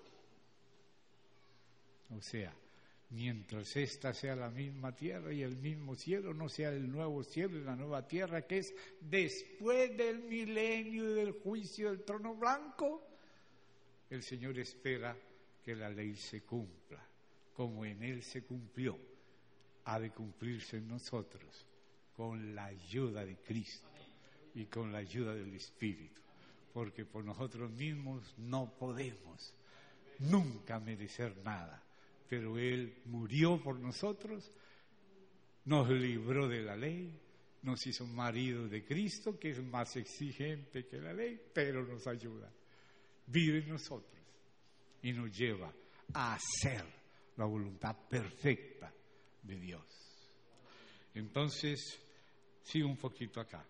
O sea, mientras esta sea la misma tierra y el mismo cielo, no sea el nuevo cielo y la nueva tierra, que es después del milenio y del juicio del trono blanco, el Señor espera que la ley se cumpla, como en Él se cumplió. Ha de cumplirse en nosotros con la ayuda de Cristo y con la ayuda del Espíritu, porque por nosotros mismos no podemos nunca merecer nada, pero Él murió por nosotros, nos libró de la ley, nos hizo maridos de Cristo, que es más exigente que la ley, pero nos ayuda, vive en nosotros y nos lleva a hacer la voluntad perfecta de Dios. Entonces, sigo un poquito acá.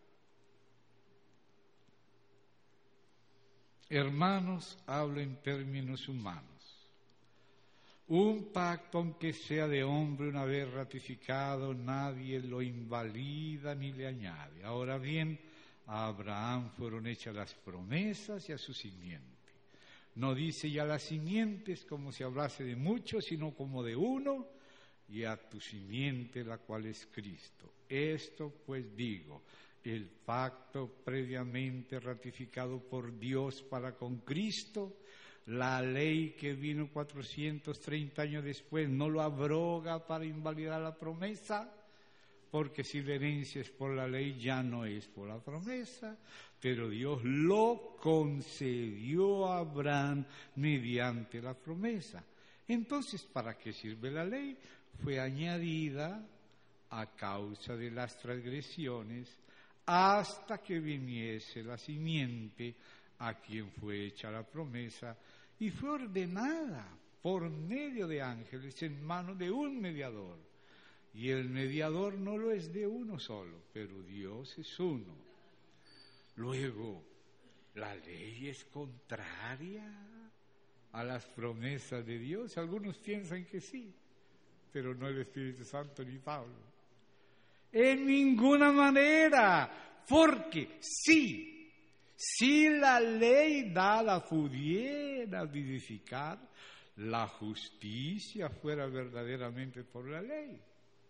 Hermanos, hablo en términos humanos. Un pacto, aunque sea de hombre, una vez ratificado, nadie lo invalida ni le añade. Ahora bien, a Abraham fueron hechas las promesas y a su simiente. No dice ya las simientes como si hablase de muchos, sino como de uno, y a tu simiente, la cual es Cristo. Esto pues digo, el pacto previamente ratificado por Dios para con Cristo, la ley que vino cuatrocientos treinta años después, no lo abroga para invalidar la promesa, porque si la herencia es por la ley, ya no es por la promesa, pero Dios lo concedió a Abraham mediante la promesa. Entonces, ¿para qué sirve la ley? Fue añadida a causa de las transgresiones hasta que viniese la simiente a quien fue hecha la promesa y fue ordenada por medio de ángeles en manos de un mediador. Y el mediador no lo es de uno solo, pero Dios es uno. Luego, ¿la ley es contraria a las promesas de Dios? Algunos piensan que sí, pero no el Espíritu Santo ni Pablo. En ninguna manera, porque sí, si la ley dada pudiera vivificar, la justicia fuera verdaderamente por la ley.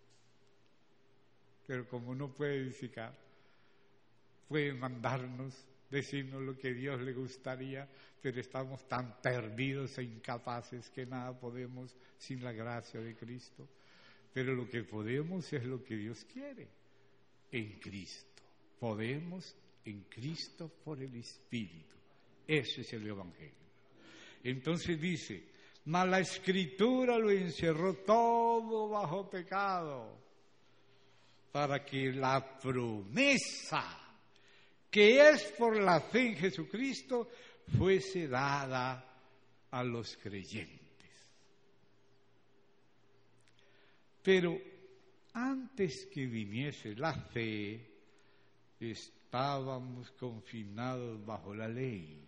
Pero como no puede edificar, puede mandarnos, decirnos lo que Dios le gustaría, pero estamos tan perdidos e incapaces que nada podemos sin la gracia de Cristo. Pero lo que podemos es lo que Dios quiere, en Cristo. Podemos en Cristo por el Espíritu. Ese es el Evangelio. Entonces dice, mas la Escritura lo encerró todo bajo pecado, para que la promesa que es por la fe en Jesucristo fuese dada a los creyentes. Pero antes que viniese la fe, estábamos confinados bajo la ley,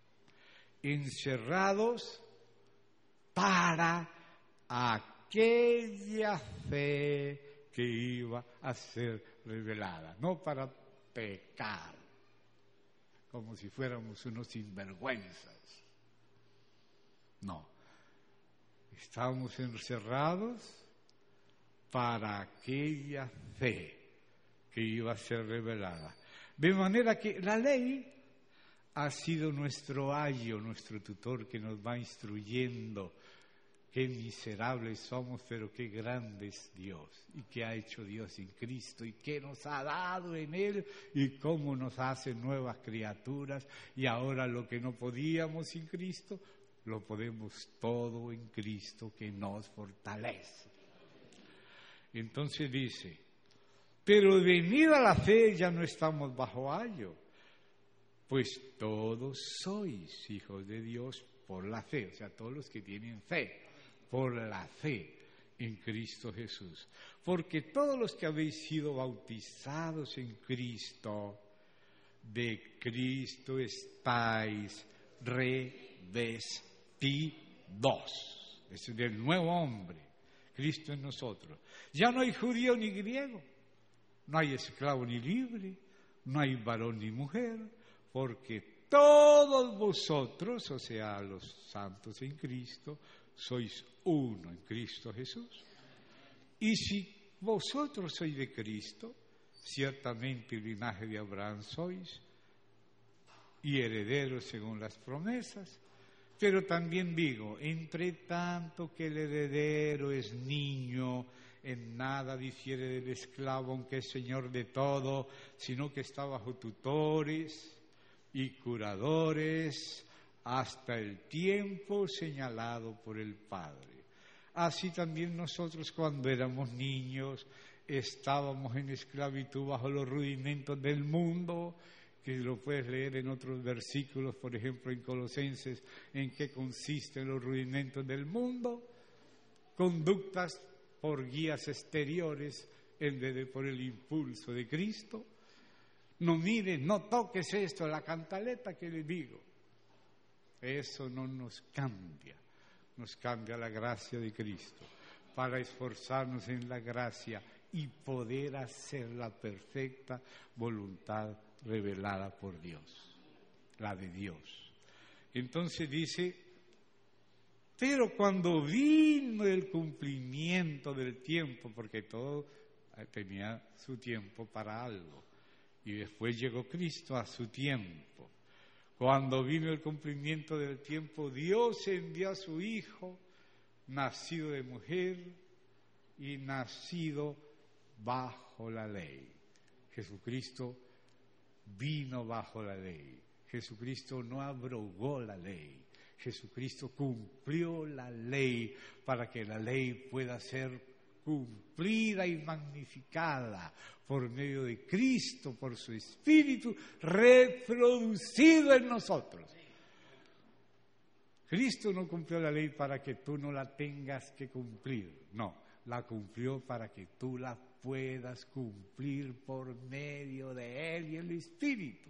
encerrados para aquella fe que iba a ser revelada, no para pecar, como si fuéramos unos sinvergüenzas. No, estábamos encerrados para aquella fe que iba a ser revelada. De manera que la ley ha sido nuestro ayo, nuestro tutor que nos va instruyendo. Qué miserables somos, pero qué grande es Dios, y qué ha hecho Dios en Cristo, y qué nos ha dado en Él, y cómo nos hace nuevas criaturas, y ahora lo que no podíamos sin Cristo, lo podemos todo en Cristo que nos fortalece. Entonces dice, pero venida la fe ya no estamos bajo ayo, pues todos sois hijos de Dios por la fe, o sea, todos los que tienen fe, por la fe en Cristo Jesús. Porque todos los que habéis sido bautizados en Cristo, de Cristo estáis revestidos. Es del nuevo hombre, Cristo en nosotros. Ya no hay judío ni griego, no hay esclavo ni libre, no hay varón ni mujer, porque todos vosotros, o sea, los santos en Cristo, sois uno en Cristo Jesús. Y si vosotros sois de Cristo, ciertamente el linaje de Abraham sois, y herederos según las promesas. Pero también digo, entre tanto que el heredero es niño, en nada difiere del esclavo, aunque es señor de todo, sino que está bajo tutores y curadores hasta el tiempo señalado por el Padre. Así también nosotros, cuando éramos niños, estábamos en esclavitud bajo los rudimentos del mundo, que lo puedes leer en otros versículos, por ejemplo en Colosenses, en qué consisten los rudimentos del mundo: conductas por guías exteriores en vez de por el impulso de Cristo. No mires, no toques esto, la cantaleta que le digo. Eso no nos cambia, nos cambia la gracia de Cristo, para esforzarnos en la gracia y poder hacer la perfecta voluntad revelada por Dios, la de Dios. Entonces dice, pero cuando vino el cumplimiento del tiempo, porque todo tenía su tiempo para algo, y después llegó Cristo a su tiempo. Cuando vino el cumplimiento del tiempo, Dios envió a su Hijo, nacido de mujer y nacido bajo la ley. Jesucristo vino bajo la ley. Jesucristo no abrogó la ley. Jesucristo cumplió la ley para que la ley pueda ser cumplida y magnificada por medio de Cristo, por su Espíritu, reproducido en nosotros. Cristo no cumplió la ley para que tú no la tengas que cumplir, no, la cumplió para que tú la puedas cumplir por medio de Él y el Espíritu.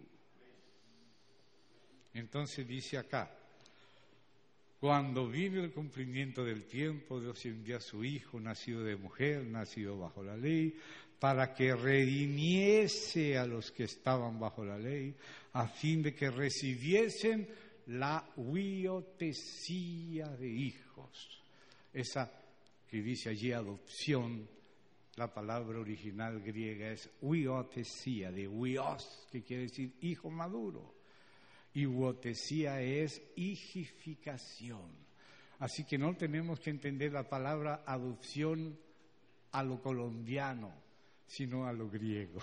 Entonces dice acá, cuando vino el cumplimiento del tiempo, Dios envió a su Hijo, nacido de mujer, nacido bajo la ley, para que redimiese a los que estaban bajo la ley, a fin de que recibiesen la huiotesía de hijos. Esa que dice allí adopción, la palabra original griega es huiotesía, de huios, que quiere decir hijo maduro. Y huiotesía es hijificación. Así que no tenemos que entender la palabra adopción a lo colombiano, sino a lo griego.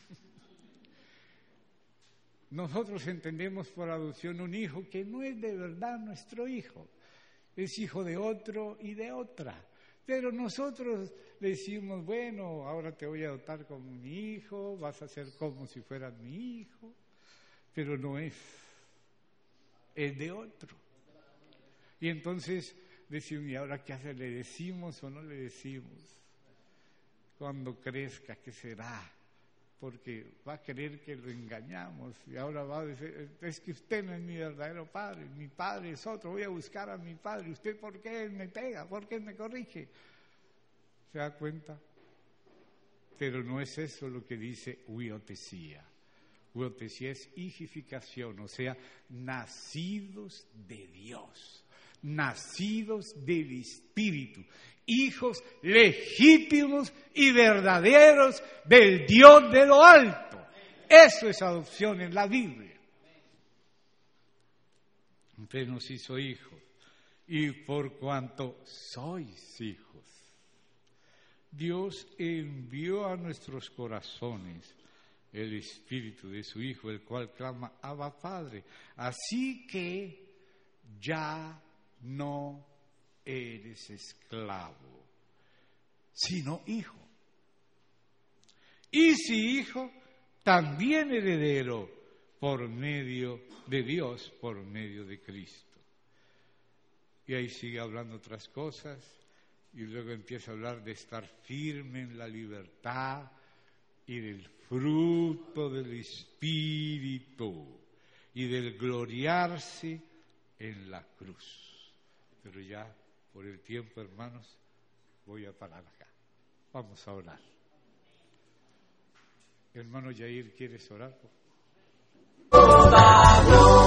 Nosotros entendemos por adopción un hijo que no es de verdad nuestro hijo, es hijo de otro y de otra. Pero nosotros decimos, bueno, ahora te voy a adoptar como mi hijo, vas a ser como si fueras mi hijo, pero no es, es de otro. Y entonces decimos, ¿y ahora qué hacer? ¿Le decimos o no le decimos? Cuando crezca, ¿qué será? Porque va a querer que lo engañamos y ahora va a decir, es que usted no es mi verdadero padre, mi padre es otro, voy a buscar a mi padre, ¿usted por qué me pega? ¿Por qué me corrige? ¿Se da cuenta? Pero no es eso lo que dice huiotesía. Huiotesía es hijificación, o sea, nacidos de Dios, nacidos del Espíritu, hijos legítimos y verdaderos del Dios de lo alto. Eso es adopción en la Biblia. Usted nos hizo hijos, y por cuanto sois hijos, Dios envió a nuestros corazones el Espíritu de su Hijo, el cual clama, Abba Padre. Así que ya no eres esclavo, sino hijo. Y si hijo, también heredero por medio de Dios, por medio de Cristo. Y ahí sigue hablando otras cosas, y luego empieza a hablar de estar firme en la libertad y del fruto del Espíritu y del gloriarse en la cruz. Pero ya por el tiempo, hermanos, voy a parar acá. Vamos a orar. Hermano Yair, ¿quieres orar? Por favor.